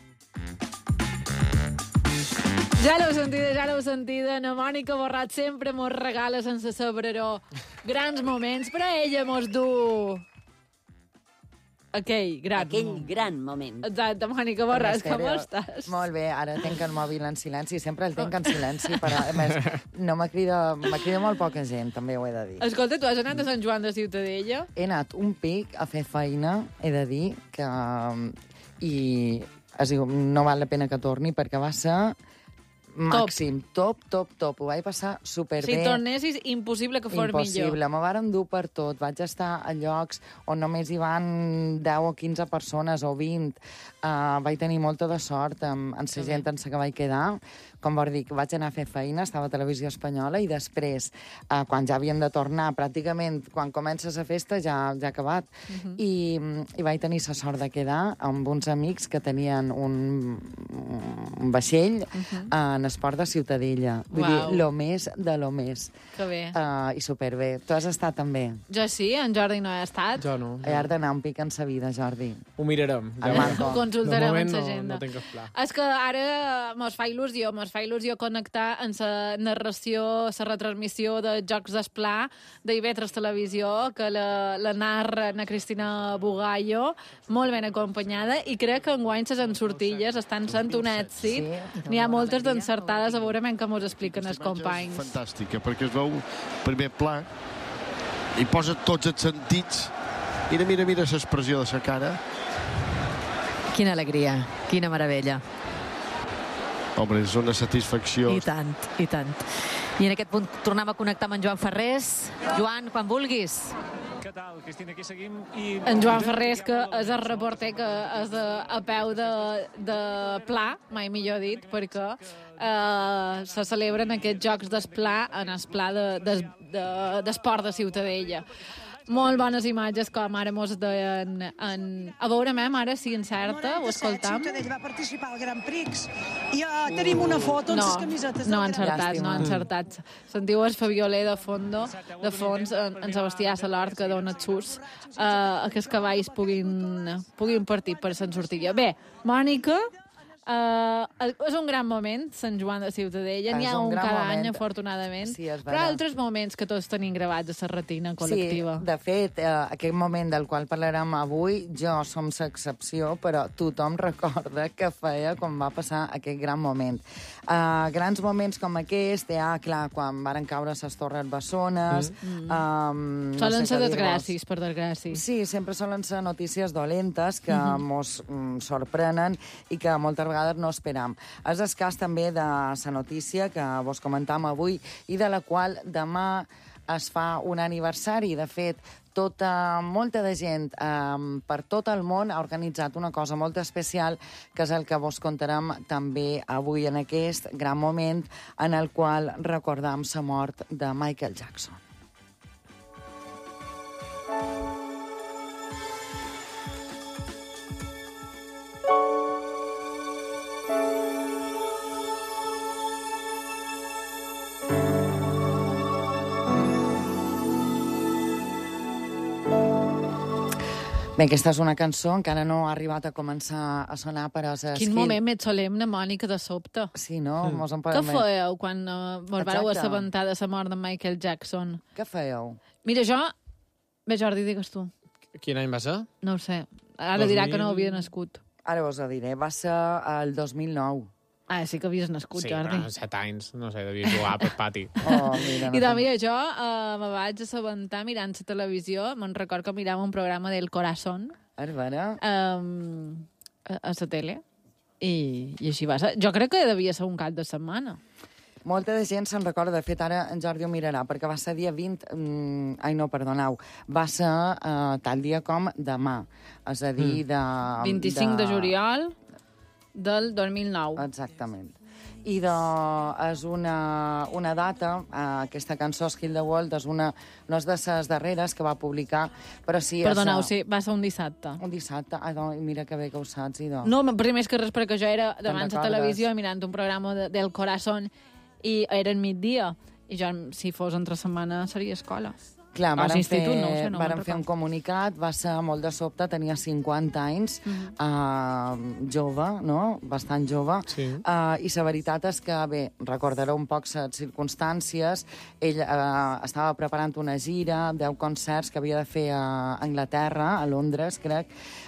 Ja l'heu sentida, ja l'heu sentida. Na Mònica Borrat sempre mos regala sense saber-ho grans moments, però ella mos du aquell gran Aquell moment. gran moment. Exacte, Mònica Borrat, com estàs? Molt bé, ara tenc el mòbil en silenci, sempre el tenc en silenci, però a més, no m'ha cridat, m'ha cridat molt poca gent, també ho he de dir. Escolta, tu has anat a Sant Joan de Ciutadella? He anat un pic a fer feina, he de dir, que i has dit, no val la pena que torni perquè va ser màxim, top, top, top. Ho vaig passar superbé. Si tornessis, impossible que fos millor. Impossible. Me varen dur per tot. Vaig estar a llocs on només hi van deu o quinze persones o vint. Uh, vaig tenir molta de sort amb, amb la gent en la que vaig quedar. Com vos dic, vaig anar a fer feina, estava a Televisió Espanyola, i després, uh, quan ja havíem de tornar, pràcticament, quan comences la festa, ja, ja ha acabat. Uh-huh. I, I vaig tenir la sort de quedar amb uns amics que tenien un, un vaixell uh-huh. uh, en esport de Ciutadella. Vull Uau. dir, lo més de lo més. Que bé. Uh, I superbé. Tu has estat també? Jo sí, en Jordi no he estat. Jo no. He d'anar un pic en sa vida, Jordi. Ho mirarem. Ja Consultarem en l'agenda. No, no tinc cap pla. És que ara mos fa il·lusió, mos fa il·lusió connectar en la narració, la retransmissió de Jocs d'Esplà d'I V tres Televisió, que la, la narra na Cristina Bugallo, molt ben acompanyada, i crec que enguany les ensortilles estan sent un èxit. Sí. N'hi ha moltes d'encertades, a veure que mos expliquen els companys. Fantàstica, perquè es veu primer pla i posa tots els sentits. Mira, mira, mira l'expressió de la cara. Quina alegria, quina meravella. Home, és una satisfacció. I tant, i tant. I en aquest punt tornem a connectar amb en Joan Ferrés. Joan, quan vulguis. Què tal, Cristina? Aquí seguim. I... En Joan Ferrés, que és el reporter que és a, a peu de, de Pla, mai millor dit, perquè eh, se celebren aquests Jocs d'Esplà en el Pla de, de, de, d'Esport de Ciutadella. Molt bones imatges, com ara mos deien... En... A veure, mem, ara, si encerta, ho escoltam. Ciutadella va participar al Gran Prix i uh, tenim una foto amb no, les camisetes no del han encertat, no han encertat. Sentiu el Fabioler de fondo, de fons, en, en Sebastià Salort, que dona xus uh, a que els cavalls puguin, puguin partir per Sant Sortilla. Bé, Mònica, Uh, és un gran moment, Sant Joan de Ciutadella. N'hi ha un, un cada moment. Any, afortunadament. Sí, però altres moments que tots tenim gravats a la retina col·lectiva. Sí, de fet, eh, aquest moment del qual parlarem avui, jo som l'excepció, però tothom recorda que feia quan va passar aquest gran moment. Uh, grans moments com aquest, ja, clar, quan varen caure les Torres Bessones... Mm. Um, solen no sé ser desgràcies, per desgràcies. Sí, sempre solen ser notícies dolentes que mm -hmm. mos mm, sorprenen i que moltes vegades no esperam. És el cas també de la notícia que vos comentam avui i de la qual demà es fa un aniversari. De fet, tota, molta de gent eh, per tot el món ha organitzat una cosa molt especial, que és el que vos contarem també avui en aquest gran moment en el qual recordam la mort de Michael Jackson. Bé, aquesta és una cançó, encara no ha arribat a començar a sonar, però... Quin esquil... moment més solemne, Mònica, de sobte. Sí, no? Mm. Mos en Què fèieu quan uh, vos vareu assabentar de la mort de Michael Jackson? Què fèieu? Mira, jo... Bé, Jordi, digues tu. Quin any va ser? No ho sé. Ara dos mil... dirà que no havia nascut. Ara vos ho diré. Va ser el dos mil nou. Ah, sí que havies nascut, sí, Jordi. Sí, set anys, no sé, devia jugar pel pati. Oh, mira, no I també jo uh, me vaig assabentar mirant la televisió, me'n record que mirava un programa del Corazón. A veure... Um, a, a la tele. I, I així va ser. Jo crec que devia ser un cap de setmana. Molta de gent se'n recorda, de fet ara en Jordi ho mirarà, perquè va ser dia vint... Mm, ai, no, perdoneu. Va ser uh, tal dia com demà. És a dir, de... vint-i-cinc de, de juliol... del dos mil nou. Exactament. I de, és una, una data, eh, aquesta cançó, Skill the World, és una, no és de les darreres que va publicar, però sí... Perdoneu, és, sí, va ser un dissabte. Un dissabte? Ah, no, mira que bé que ho saps, idò. No, primer que res, perquè jo era davant la televisió mirant un programa de, del Corazón i era migdia, i jo, si fos entre setmana, seria escola. Clar, varen, fer, no, sé, no varen fer un comunicat, va ser molt de sobte, tenia cinquanta anys, uh -huh. uh, jove, no? Bastant jove, sí. uh, i la veritat és que, bé, recordareu un poc les circumstàncies, ell uh, estava preparant una gira, deu concerts que havia de fer a Anglaterra, a Londres, crec,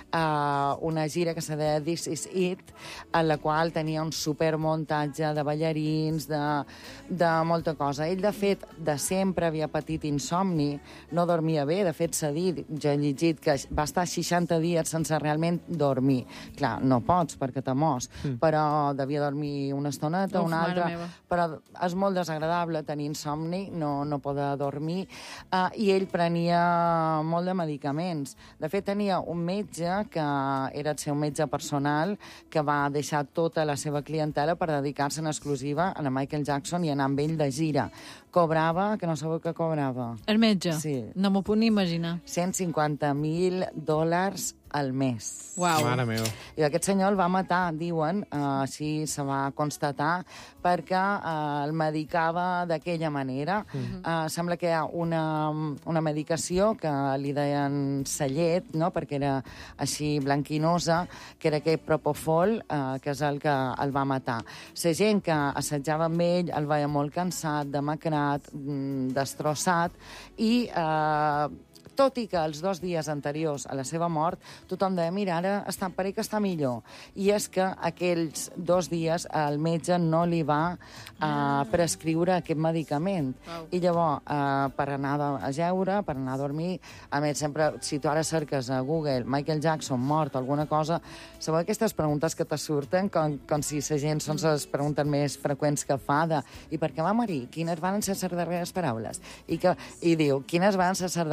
uh, una gira que se deia This Is It, en la qual tenia un supermuntatge de ballarins, de, de molta cosa. Ell, de fet, de sempre havia patit insomni, no dormia bé, de fet s'ha dit, jo he llegit que va estar seixanta dies sense realment dormir. Clar, no pots perquè te mors, mm. però devia dormir una estoneta, Uf, una altra, però és molt desagradable tenir insomni, no, no poder dormir, uh, i ell prenia molt de medicaments. De fet, tenia un metge que era el seu metge personal, que va deixar tota la seva clientela per dedicar-se en exclusiva a Michael Jackson i anar amb ell de gira. Cobrava, que no sabeu què cobrava. El metge? Sí. No m'ho puc ni imaginar. cent cinquanta mil dòlars al mes. Uau. Mare meva. I aquest senyor el va matar, diuen, uh, així se va constatar, perquè uh, el medicava d'aquella manera. Uh -huh. uh, sembla que hi ha una, una medicació que li deien sa llet, no?, perquè era així blanquinosa, que era aquest Propofol, uh, que és el que el va matar. La gent que assetjava amb ell el veia molt cansat, demacrat, destrossat, i... Uh, tot i que els dos dies anteriors a la seva mort tothom deia, mira, ara està, pareix que està millor. I és que aquells dos dies el metge no li va uh, prescriure aquest medicament. Wow. I llavors, uh, per anar a jeure, per anar a dormir, a més, sempre, si tu ara cerques a Google Michael Jackson mort, alguna cosa, sabeu aquestes preguntes que te surten, com, com si la gent són les preguntes més freqüents que fa de i per què va morir? Quines van ser les darreres paraules? I, que, i diu, quines van ser les darreres paraules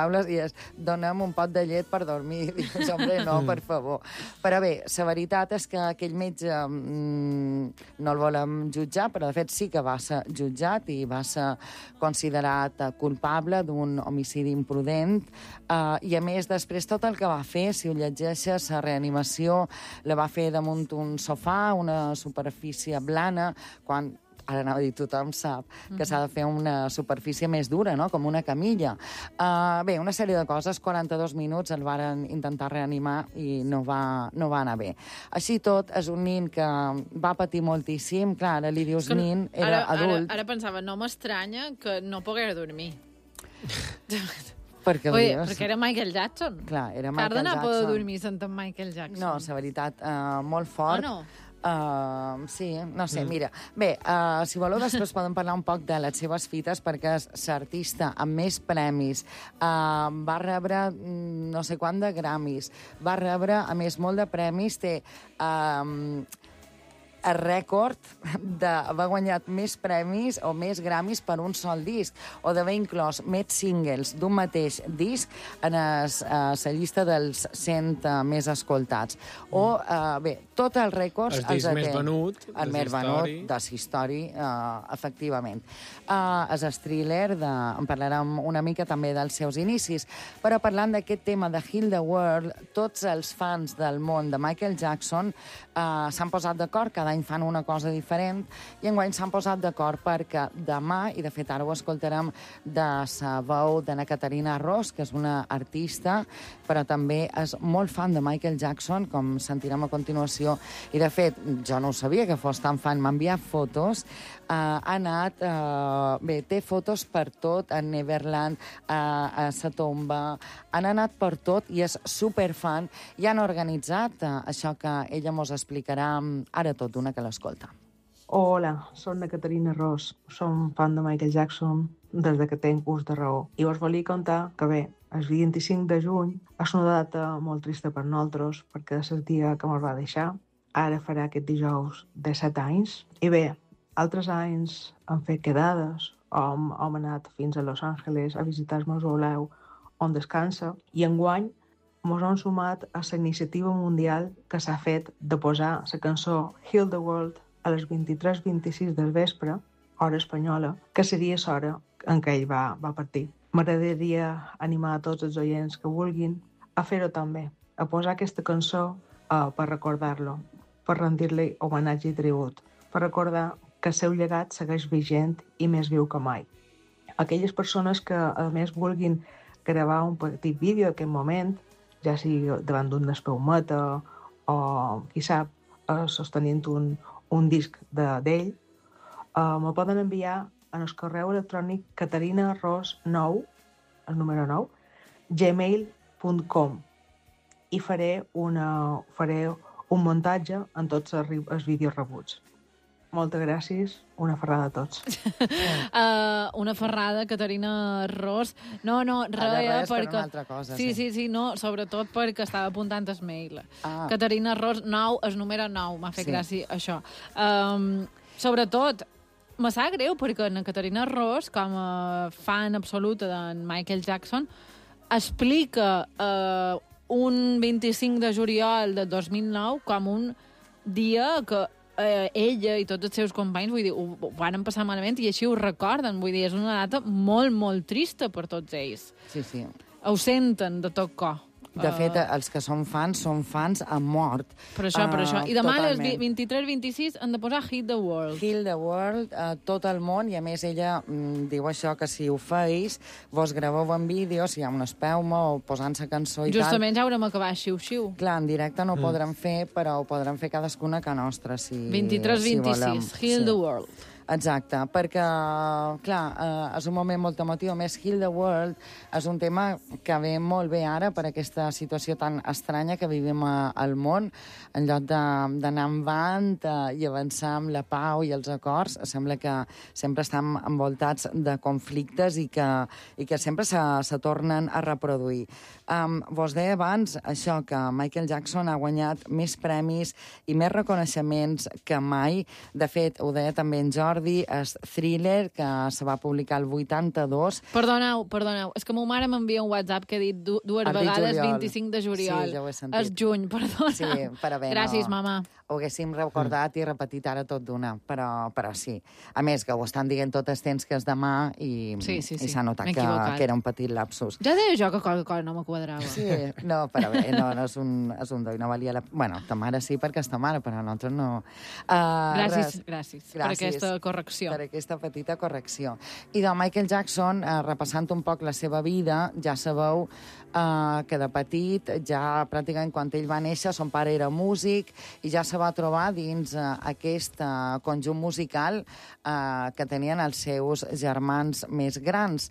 paraules i és donem un pot de llet per dormir. Dius, hombre, no, per favor. Però bé, la veritat és que aquell metge mmm, no el volem jutjar, però de fet sí que va ser jutjat i va ser considerat culpable d'un homicidi imprudent. Uh, I a més, després, tot el que va fer, si ho llegeixes, la reanimació la va fer damunt un sofà, una superfície blana, quan ara anava a dir, tothom sap que s'ha de fer una superfície més dura, no? Com una camilla. Uh, bé, una sèrie de coses, quaranta-dos minuts el varen intentar reanimar i no va, no va anar bé. Així tot, és un nin que va patir moltíssim, clar, ara li dius nin, era ara, adult. Ara, ara pensava, no m'estranya que no pogués dormir. Perquè, Oye, perquè era Michael Jackson. Clar, era Michael Jackson. Car Jackson. de dormir sentant Michael Jackson. No, la veritat, uh, molt fort. Oh, no? Uh, sí, no sé, Mm. mira. Bé, uh, si voleu, després podem parlar un poc de les seves fites, perquè és l'artista amb més premis. Uh, va rebre mm, no sé quant de Grammys. Va rebre, a més, molt de premis. Té uh, el rècord d'haver guanyat més premis o més Grammys per un sol disc, o d'haver inclòs més singles d'un mateix disc en es, uh, la llista dels cent uh, més escoltats. O, uh, bé, tots els rècords El disc els més té. venut de El més la venut història. de la història, uh, efectivament. Uh, és el thriller, de, en parlarem una mica també dels seus inicis, però parlant d'aquest tema de Heal the World, tots els fans del món de Michael Jackson uh, s'han posat d'acord, cada any fan una cosa diferent, i enguany s'han posat d'acord perquè demà, i de fet ara ho escoltarem de la veu d'Anna Caterina Ross, que és una artista, però també és molt fan de Michael Jackson, com sentirem a continuació, i de fet, jo no ho sabia que fos tan fan, m'ha enviat fotos, uh, ha anat, uh, bé, té fotos per tot, a Neverland, uh, a sa tomba, han anat per tot i és superfan, i han organitzat uh, això que ella mos explicarà ara tot, una que l'escolta. Hola, soc la Caterina Ross, som fan de Michael Jackson des de que tenc ús de raó. I us volia contar que bé, el vint-i-cinc de juny és una data molt trista per nosaltres, perquè és el dia que ens va deixar. Ara farà aquest dijous de set anys. I bé, altres anys hem fet quedades, hem, hem anat fins a Los Angeles a visitar el mausoleu on descansa, i enguany ens hem sumat a la iniciativa mundial que s'ha fet de posar la cançó Heal the World a les vint-i-tres vint-i-sis del vespre, hora espanyola, que seria l'hora en què ell va, va partir. M'agradaria animar a tots els oients que vulguin a fer-ho també, a posar aquesta cançó uh, per recordar-lo, per rendir-li homenatge i tribut, per recordar que el seu llegat segueix vigent i més viu que mai. Aquelles persones que, a més, vulguin gravar un petit vídeo en aquest moment, ja sigui davant d'un despeumeta o, qui sap, eh, sostenint un, un disc d'ell, de, eh, me poden enviar en el correu electrònic caterinaros nou, el número nou, gmail punt com, i faré, una, faré un muntatge en tots els, els vídeos rebuts. Moltes gràcies, una ferrada a tots. uh, una ferrada, Caterina Ross. No, no, res, perquè... per una altra cosa, sí, sí. sí, sí, no, sobretot perquè estava apuntant el mail. Ah. Caterina Ross, nou, el número nou, m'ha fet Sí. gràcia això. Um, sobretot, me sap greu perquè la Caterina Ross, com a fan absoluta d'en Michael Jackson, explica uh, un vint-i-cinc de juliol de dos mil nou com un dia que eh, ella i tots els seus companys, vull dir, ho, ho van passar malament i així ho recorden. Vull dir, és una data molt, molt trista per tots ells. Sí, sí. Ho senten de tot cor. De fet, els que són fans, són fans a mort. Per això, per això. I demà, Totalment. les vint-i-tres vint-i-sis, han de posar Heal the World. Heal the World, a tot el món, i a més ella mm, diu això, que si ho feis, vos graveu en vídeo, si hi ha una espelma o posant la cançó i Justament tal. ja haurem acabat xiu-xiu. Clar, en directe no ho Mm. podrem fer, però ho podrem fer cadascuna que nostra, si, vint-i-tres vint-i-sis, si Heal sí. the World. Exacte, perquè, clar, eh, és un moment molt emotiu. A més, Heal the World és un tema que ve molt bé ara per aquesta situació tan estranya que vivim a, al món. En lloc d'anar avant eh, i avançar amb la pau i els acords, sembla que sempre estem envoltats de conflictes i que, i que sempre se, se tornen a reproduir. Um, vos deia abans això, que Michael Jackson ha guanyat més premis i més reconeixements que mai. De fet, ho deia també en Jordi, Jordi, és Thriller, que se va publicar el vuitanta-dos. Perdoneu, perdoneu, és que ma mare m'envia un WhatsApp que ha dit du dues Ha dit vegades juliol. vint-i-cinc de juliol. Sí, ja ho he sentit. És juny, perdona. Sí, però bé, Gràcies, no, mama. Ho haguéssim recordat i repetit ara tot d'una, però, però sí. A més, que ho estan dient tot el temps que és demà i Sí, sí, sí. i s'ha notat M'he que, equivocat. que era un petit lapsus. Ja deia jo que qualque cosa no me quadrava. Sí, no, però bé, no, no és un, és un doi, no valia la... Bueno, ta mare sí, perquè és ta mare, però nosaltres no. Uh, Gràcies, res. gràcies, per aquesta correcció. Per aquesta petita correcció. I de Michael Jackson, uh, repassant un poc la seva vida, ja sabeu uh, que de petit, ja pràcticament quan ell va néixer, son pare era músic i ja se va trobar dins uh, aquest uh, conjunt musical uh, que tenien els seus germans més grans.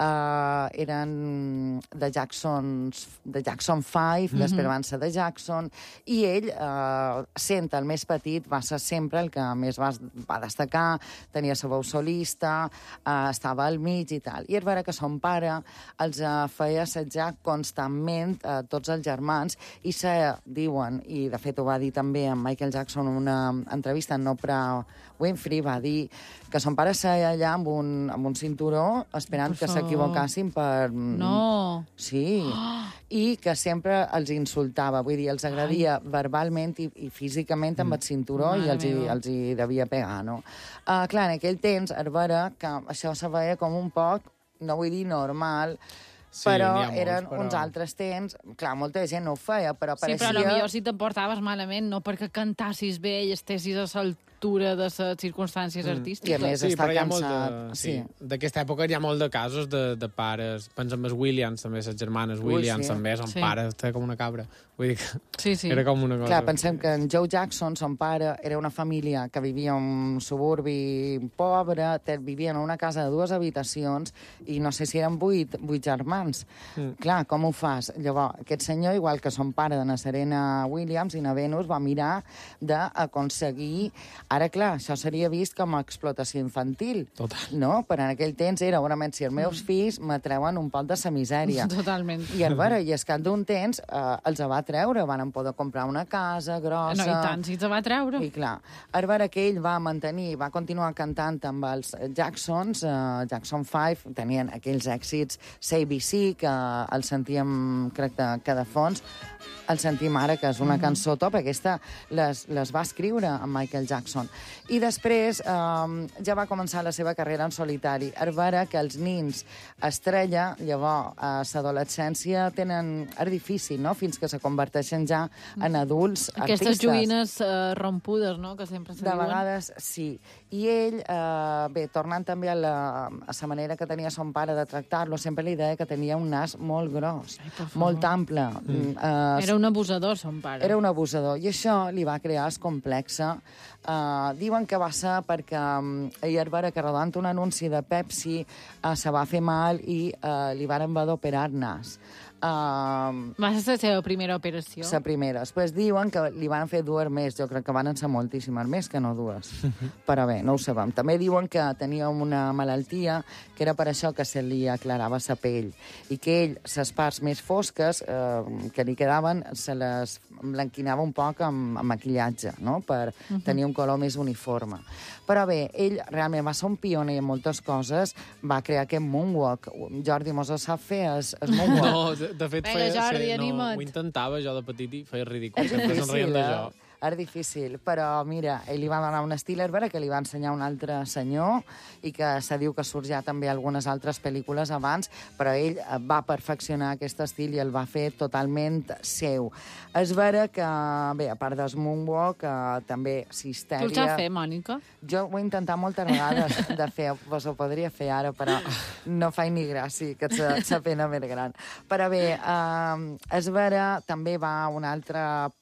Uh, eren de Jacksons, de Jackson Five, mm -hmm. després van ser de Jackson, i ell, uh, sent el més petit, va ser sempre el que més va, va destacar, tenia sa veu solista, uh, estava al mig i tal. I és vera que son pare els uh, feia assetjar constantment uh, tots els germans, i se diuen, i de fet ho va dir també en Michael Jackson en una entrevista en Oprah Winfrey, va dir que son pare seia allà amb un, amb un cinturó esperant Per que favor. s'equivocassin per... No. Sí. Oh. I que sempre els insultava, vull dir, els agradia Ai. verbalment i, i físicament amb el cinturó Mare i els hi, meva. els hi devia pegar, no? Uh, clar, en aquell temps, és vera que això se veia com un poc, no vull dir normal, Sí, però n'hi ha molts, eren però- uns altres temps. Clar, molta gent no ho feia, però Sí, pareixia... però potser si te'n portaves malament, no perquè cantassis bé i estessis a l'altura de les circumstàncies artístiques. I a més Sí, està però hi ha molt cansat. de... Sí. D'aquesta època hi ha molt de casos de, de pares. Pensa en els Williams, també, les germanes Ui, Williams, sí. també, son Sí. pares, té com una cabra. Vull dir que sí, sí. era com una cosa... Clar, pensem que en Joe Jackson, son pare, era una família que vivia en un suburbi pobre, te- vivien en una casa de dues habitacions i no sé si eren vuit, vuit germans. Mm. Clar, com ho fas? Llavors, aquest senyor, igual que son pare de na Serena Williams i na Venus, va mirar d'aconseguir... Ara, clar, això seria vist com a explotació infantil. Total. No? Però en aquell temps era, bonament, si els meus fills m'atreuen un poc de sa misèria. Totalment. I a veure, i al cap d'un temps eh, els va treure, van poder comprar una casa grossa... No, i tant, si te va treure. I clar, a veure que ell va mantenir, va continuar cantant amb els Jacksons, uh, Jackson Five, tenien aquells èxits, A B C, que el sentíem, crec que, que de fons, el sentim ara, que és una cançó top, aquesta les, les va escriure amb Michael Jackson. I després um, ja va començar la seva carrera en solitari. És vera que els nins estrella, llavors, a l'adolescència tenen... És difícil, no?, fins que se converteixen ja en adults Aquestes artistes. joguines uh, rompudes, no?, que sempre se De diuen. vegades, sí. I ell, eh, bé, tornant també a la, a la manera que tenia son pare de tractar-lo, sempre li deia que tenia un nas molt gros, molt ample. Mm. Eh, Era un abusador, son pare. era un abusador, i això li va crear el complexe. Uh, diuen que va ser perquè um, ell es va que rodant un anunci de Pepsi uh, se va fer mal i uh, li van haver d'operar nas. Uh, Va ser la seva primera operació. la primera. Després diuen que li van fer dues més. Jo crec que van ser moltíssimes més que no dues. Però bé, no ho sabem. També diuen que tenia una malaltia que era per això que se li aclarava la pell i que ell, les parts més fosques eh, que li quedaven, se les blanquinava un poc amb, amb maquillatge, no?, per uh -huh. tenir un color més uniforme. Però bé, ell realment va ser un pioner en moltes coses, va crear aquest moonwalk. Jordi, mos ho sap fer, es, es moonwalk. No, de, de fet, Vinga, feia, Jordi, ser, no, anima't. ho intentava jo de petit i feia ridícul. És Sempre se'n reien de eh? jo. És difícil, però mira, ell li va donar un estil, és vera que li va ensenyar un altre senyor i que se diu que surt ja també algunes altres pel·lícules abans, però ell va perfeccionar aquest estil i el va fer totalment seu. És vera que, bé, a part del moonwalk, eh, també Sistèria... Tu el saps fer, Mònica? Jo ho he intentat moltes vegades de fer, vos ho podria fer ara, però no faig ni gràcia, que és la pena més gran. Però bé, eh, és vera, també va un altre...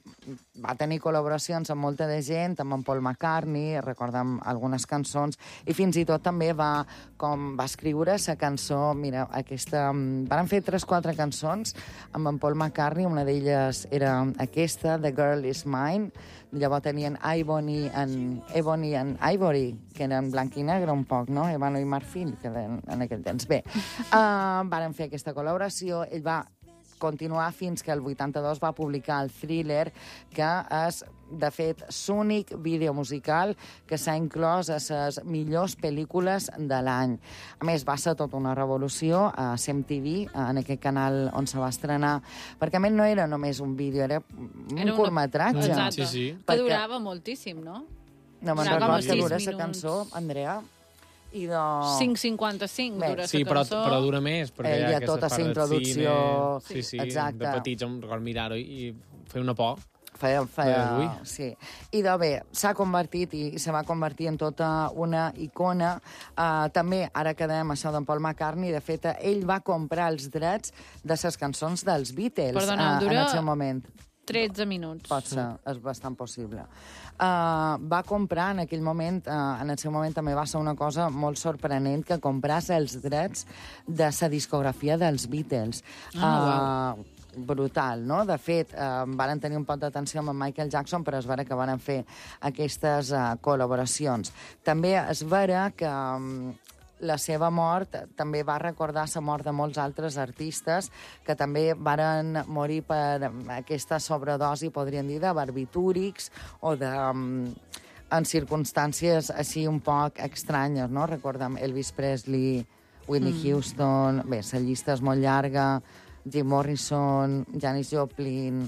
va tenir col·laboracions amb molta de gent, amb en Paul McCartney, recordem algunes cançons, i fins i tot també va, com va escriure la cançó, mira, aquesta... Van fer tres o quatre cançons amb en Paul McCartney, una d'elles era aquesta, The Girl Is Mine, llavors tenien Ebony and, Ebony and Ivory, que eren blanc i negre un poc, no? Ebony i Marfil, que eren en aquell temps. Bé, uh, varen fer aquesta col·laboració, ell va continuar fins que el vuitanta-dos va publicar el Thriller, que és, de fet, l'únic vídeo musical que s'ha inclòs a les millors pel·lícules de l'any. A més, va ser tota una revolució a C M T V, en aquest canal on se va estrenar, perquè a més no era només un vídeo, era un Era una- curtmetratge. Exacte. Sí, sí. Que durava moltíssim, no? No me'n Durava com a recordo que sis dura la minuts. cançó, Andrea. I de... cinc cinquanta-cinc Bé, dura Sí, la però, cançó. però dura més, perquè Eh, hi hi ha ha aquesta tota part la del introducció. cine. Sí, sí, Exacte. de petits em recordo mirar-ho i i fer una por. Feia, feia, Ui. sí. I de bé, s'ha convertit i se va convertir en tota una icona. Uh, també, ara quedem això d'en Paul McCartney, de fet, ell va comprar els drets de les cançons dels Beatles Perdona, uh, en dura el seu moment. tretze minuts. Pot ser, és bastant possible. Uh, va comprar en aquell moment, uh, en el seu moment també va ser una cosa molt sorprenent que compràs els drets de la discografia dels Beatles. Ah, uh, brutal, no? De fet, eh, van tenir un pot d'atenció amb en Michael Jackson, però és vera que van fer aquestes eh, col·laboracions. També és vera que um, la seva mort també va recordar la mort de molts altres artistes que també varen morir per aquesta sobredosi, podríem dir, de barbitúrics o de... Um, en circumstàncies així un poc estranyes, no? Recordem Elvis Presley, Whitney Mm. Houston... Bé, la llista és molt llarga. Jim Morrison, Janis Joplin,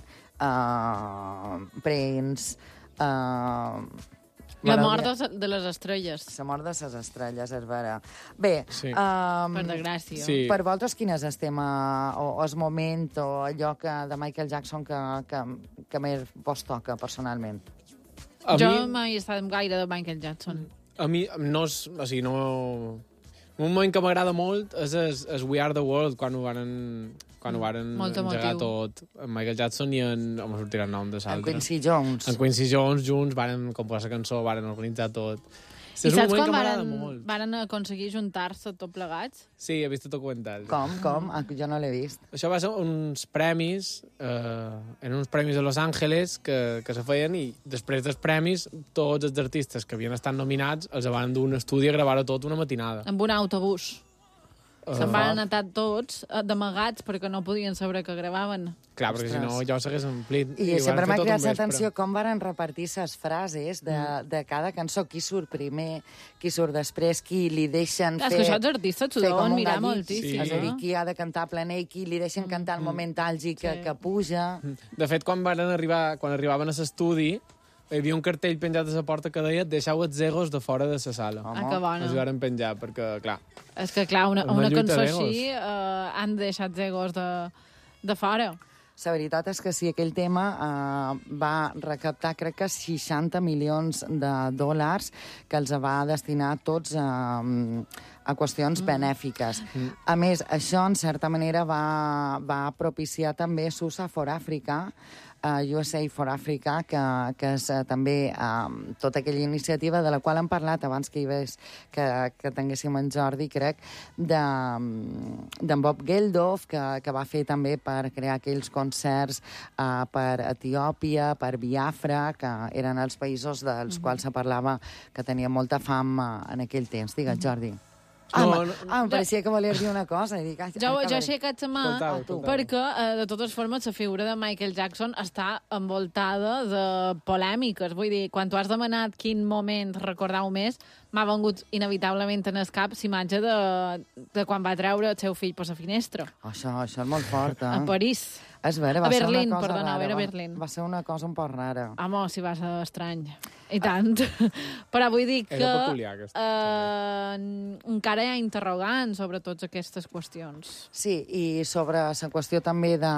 uh, Prince... Uh, La mort de, de les estrelles. La mort de les estrelles, és vera. Bé, Sí. um, Per desgràcia. Sí. per vosaltres quin és el tema o, o el moment o allò que, de Michael Jackson que, que, que més vos toca personalment? A jo mi- mai he estat gaire de Michael Jackson. A mi no és... O sigui, no... Un moment que m'agrada molt és el, el We Are The World, quan ho varen, quan ho varen Molt engegar emotiu. tot. En Michael Jackson i en... No em sortirà el nom de En l'altre. Quincy Jones. En Quincy Jones, junts, varen composar la cançó, varen organitzar tot. I és un saps moment quan que m'agrada varen, molt. varen aconseguir juntar-se tot plegats? Sí, he vist el documental. Com? Com? Ah, jo no l'he vist. Això va ser uns premis, eh, eren uns premis a Los Angeles que, que se feien i després dels premis tots els artistes que havien estat nominats els van dur a un estudi a gravar-ho tot una matinada. Amb un autobús. Uh, Se'n van anar tots eh, d'amagats perquè no podien saber que gravaven. Clar, perquè si no ja ho s'hagués omplit. I, ho sempre van fer m'ha tot cridat un vespre. l'atenció com varen repartir les frases de, de cada cançó. Qui surt primer, qui surt després, qui li deixen Clar, és fer... que això els artistes s'ho fer deuen com un mirar gallit. moltíssim, És a dir, no? qui ha de cantar plener i qui li deixen cantar el moment àlgic que, que puja. De fet, quan van arribar, quan arribaven a l'estudi, hi havia un cartell penjat a la porta que deia deixeu els egos de fora de la sala. Ah, que bona. Els van penjar, perquè, clar... És que, clar, una, Una una lluita cançó d'egos. així eh, han de deixar els egos de, de fora. La veritat és que sí, aquell tema eh, va recaptar, crec que seixanta milions de dòlars que els va destinar tots a, a qüestions mm. benèfiques. Mm. A més, això, en certa manera, va, va propiciar també S U S A for Africa, uh, U S A for Africa, que, que és uh, també uh, tota aquella iniciativa de la qual hem parlat abans que hi ves, que, que tinguéssim en Jordi, crec, d'en de, Bob Geldof, que, que va fer també per crear aquells concerts uh, per Etiòpia, per Biafra, que eren els països dels mm-hmm. quals se parlava que tenia molta fam uh, en aquell temps. Digue'l, mm-hmm. Jordi. Ah, No, no, no. ah, em pareixia que volies dir una cosa. I dic, ah, Jo, jo he acabaré. aixecat la mà Escoltau, escoltau. perquè, eh, de totes formes, la figura de Michael Jackson està envoltada de polèmiques. Vull dir, quan tu has demanat quin moment recordar-ho més, m'ha vengut inevitablement en el cap l'imatge de, de quan va treure el seu fill per la finestra. Això, això és molt fort, eh? A París. És vera, va A ser Berlín, una cosa perdona, rara. era va- Berlín. Va ser una cosa un poc rara. Home, si va ser estrany. I tant. Però vull dir que Era peculiar, aquesta. eh, encara hi ha interrogants sobre totes aquestes qüestions. Sí, i sobre la qüestió també de,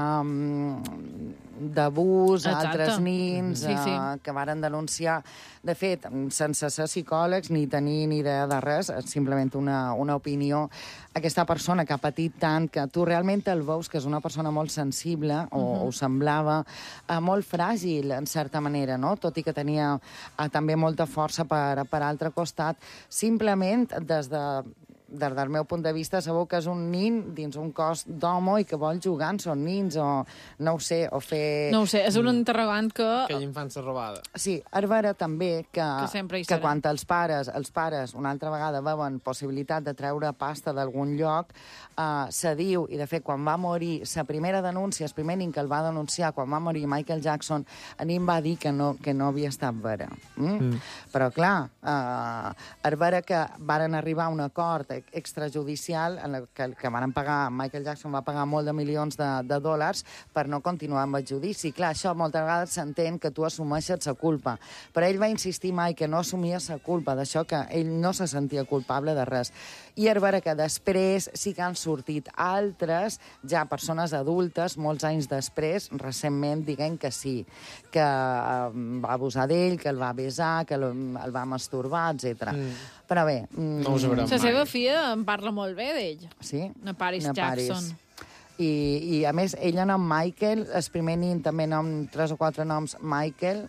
mm, d'abús a Exacte. altres nins Sí, sí. eh, que varen denunciar. De fet, sense ser psicòlegs ni tenir ni idea de res, és simplement una, una opinió. Aquesta persona que ha patit tant, que tu realment el veus que és una persona molt sensible, o, Mhm. o semblava eh, molt fràgil, en certa manera, no? Tot i que tenia eh, també molta força per, per altre costat, simplement des de des del meu punt de vista, segur que és un nin dins un cos d'home i que vol jugar amb son nins, o no ho sé, o fer... No ho sé, és un interrogant que... Aquella infància robada. Sí, és vera també que, Que sempre hi que serà. quan els pares, els pares una altra vegada veuen possibilitat de treure pasta d'algun lloc, eh, se diu, i de fet quan va morir, la primera denúncia, el primer nin que el va denunciar quan va morir Michael Jackson, a nin va dir que no, que no havia estat vera. Mm? Mm. Però clar, eh, és vera que varen arribar a un acord extrajudicial en el que, que van pagar, Michael Jackson va pagar molt de milions de, de dòlars per no continuar amb el judici. Clar, això moltes vegades s'entén que tu assumeixes la culpa, però ell va insistir mai que no assumia la culpa d'això, que ell no se sentia culpable de res. I és vera que després sí que han sortit altres, ja persones adultes, molts anys després, recentment, diguem que sí, que eh, va abusar d'ell, que el va besar, que el, el va masturbar, etcètera. Mm. Però bé... Mm, no ho sabrem La mai. seva filla en parla molt bé d'ell. Sí? Na Paris Na Jackson. Paris. I, I, a més, ell en Michael, el primer nin també nom, tres o quatre noms Michael,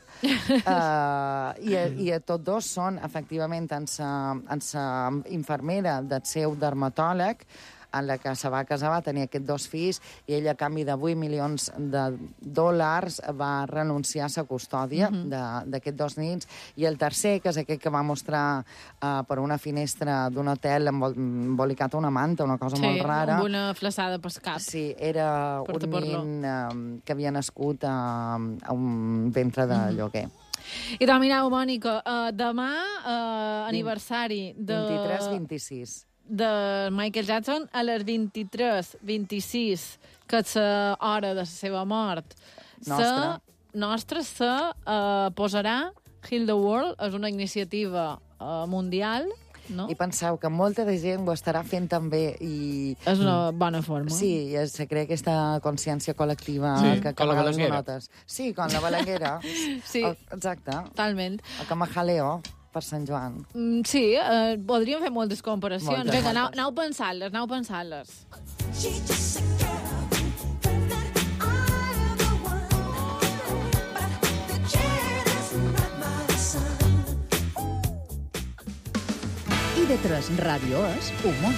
uh, i, i tots dos són, efectivament, en la infermera del seu dermatòleg, en la que se va casar, va tenir aquests dos fills, i ell, a canvi de vuit milions de dòlars, va renunciar a la custòdia Mhm. d'aquests dos nins, i el tercer, que és aquest que va mostrar uh, per una finestra d'un hotel embol embolicat a una manta, una cosa Sí, molt rara. amb una flaçada pel cap. Sí, era Per un tapar-lo. nin um, que havia nascut a, a un ventre de Mhm. lloguer. I doncs, mireu, Mònica, uh, demà uh, aniversari de... vint-i-tres vint-i-sis. de Michael Jackson a les vint-i-tres vint-i-sis, que és l'hora de la seva mort. Nostra. Sa, nostra se uh, posarà Heal the World, és una iniciativa uh, mundial, no? I penseu que molta de gent ho estarà fent també. I... És una bona forma. Sí, i se crea aquesta consciència col·lectiva Sí, que, que con la a vegades no balanguera. notes. Sí, con la balanguera. Sí. El, exacte. Totalment. El que majaleo per Sant Joan. Mm, sí, eh, podríem fer moltes comparacions. Moltes, Vinga, aneu, moltes. aneu pensant-les, aneu pensant-les. I de tres Ràdio és humor.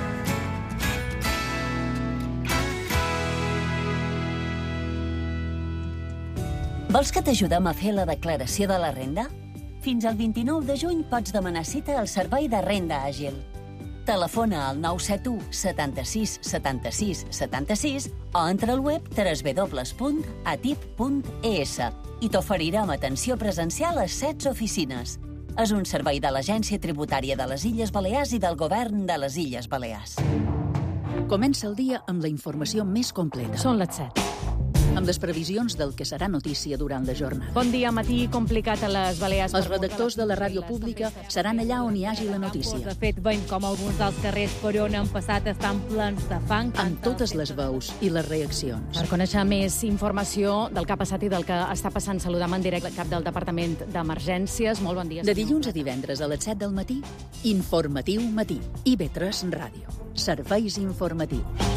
Vols que t'ajudem a fer la declaració de la renda? Fins al vint-i-nou de juny pots demanar cita al Servei de Renda Àgil. Telefona al nou set u setanta-sis setanta-sis setanta-sis o entra al web w w w punt atip punt e s i t'oferirem atenció presencial a setze oficines. És un servei de l'Agència Tributària de les Illes Balears i del Govern de les Illes Balears. Comença el dia amb la informació més completa. Són les set. Amb les previsions del que serà notícia durant la jornada. Bon dia, matí complicat a les Balears. Els redactors de la ràdio pública seran allà on hi hagi la notícia. De fet, veiem com alguns dels carrers per on han passat estan plens de fang. Amb totes les veus i les reaccions. Per conèixer més informació del que ha passat i del que està passant, saludam en directe el cap del Departament d'Emergències. Molt bon dia. De dilluns a divendres a les set del matí, Informatiu Matí. I B tres Ràdio. Serveis informatius.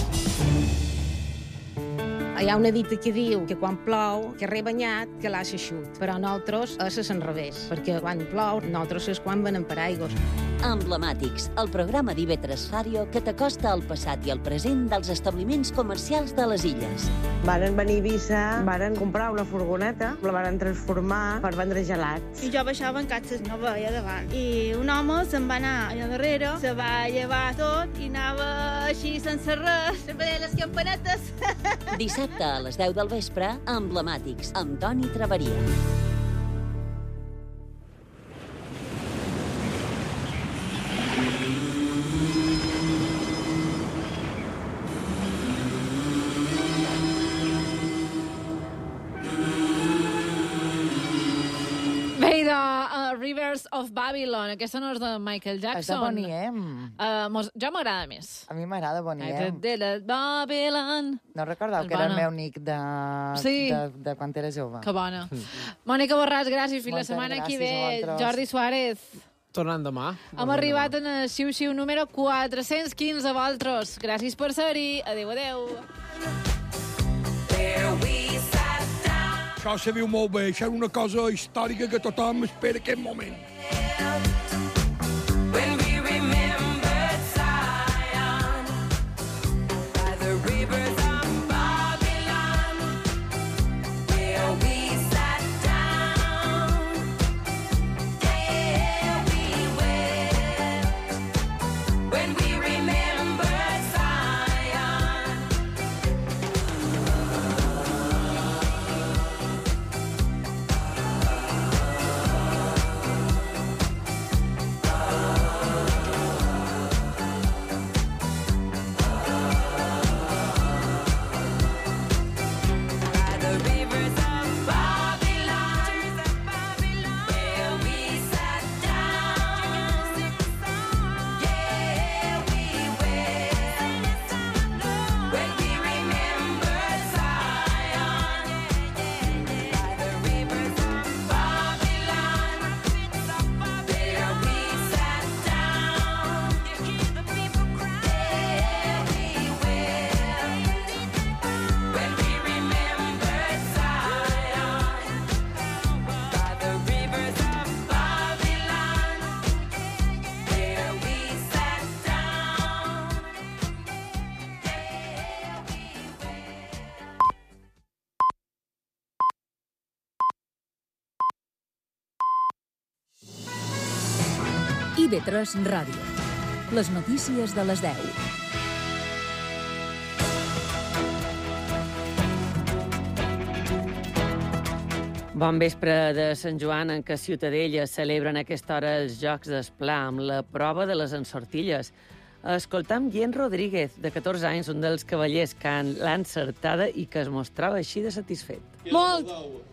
Hi ha una dita que diu que quan plou, que rebanyat, que l'ha xut. Però nosaltres és al revés, perquè quan plou, nosaltres és quan venen per aigües. Emblemàtics, el programa d'I B tres Ràdio que t'acosta al passat i al present dels establiments comercials de les illes. Varen venir a Eivissa, varen comprar una furgoneta, la varen transformar per vendre gelats. I jo baixava en catxes, no veia davant. I un home se'n va anar allà darrere, se va llevar tot i anava així sense res, sempre deia les campanetes. Dissabte a les deu del vespre, Emblemàtics, amb Toni Traveria. Bé, de uh, Rivers of Babylon, aquesta no és de Michael Jackson. És de Bonnie M. Uh, mos, jo m'agrada més. A mi m'agrada Bonnie M. De la Babylon. No recordeu És que era el bona. meu nick de, Sí. de, de quan era jove? Que bona. Mònica Borràs, gràcies. Fins la Moltes setmana que gràcies ve. a vosaltres. Jordi Suárez. Tornant demà. Hem arribat en el xiu-xiu número quatre-cents quinze a vosaltres. Gràcies per ser-hi. Adéu, adéu. Això se viu molt bé, això és una cosa històrica que tothom espera aquest moment. When we remember time. I B tres Ràdio. Les notícies de les deu. Bon vespre de Sant Joan, en què Ciutadella celebren a aquesta hora els Jocs d'Esplà amb la prova de les ensortilles. Escoltam Guillem Rodríguez, de catorze anys, un dels cavallers que l'ha encertada i que es mostrava així de satisfet. Molt,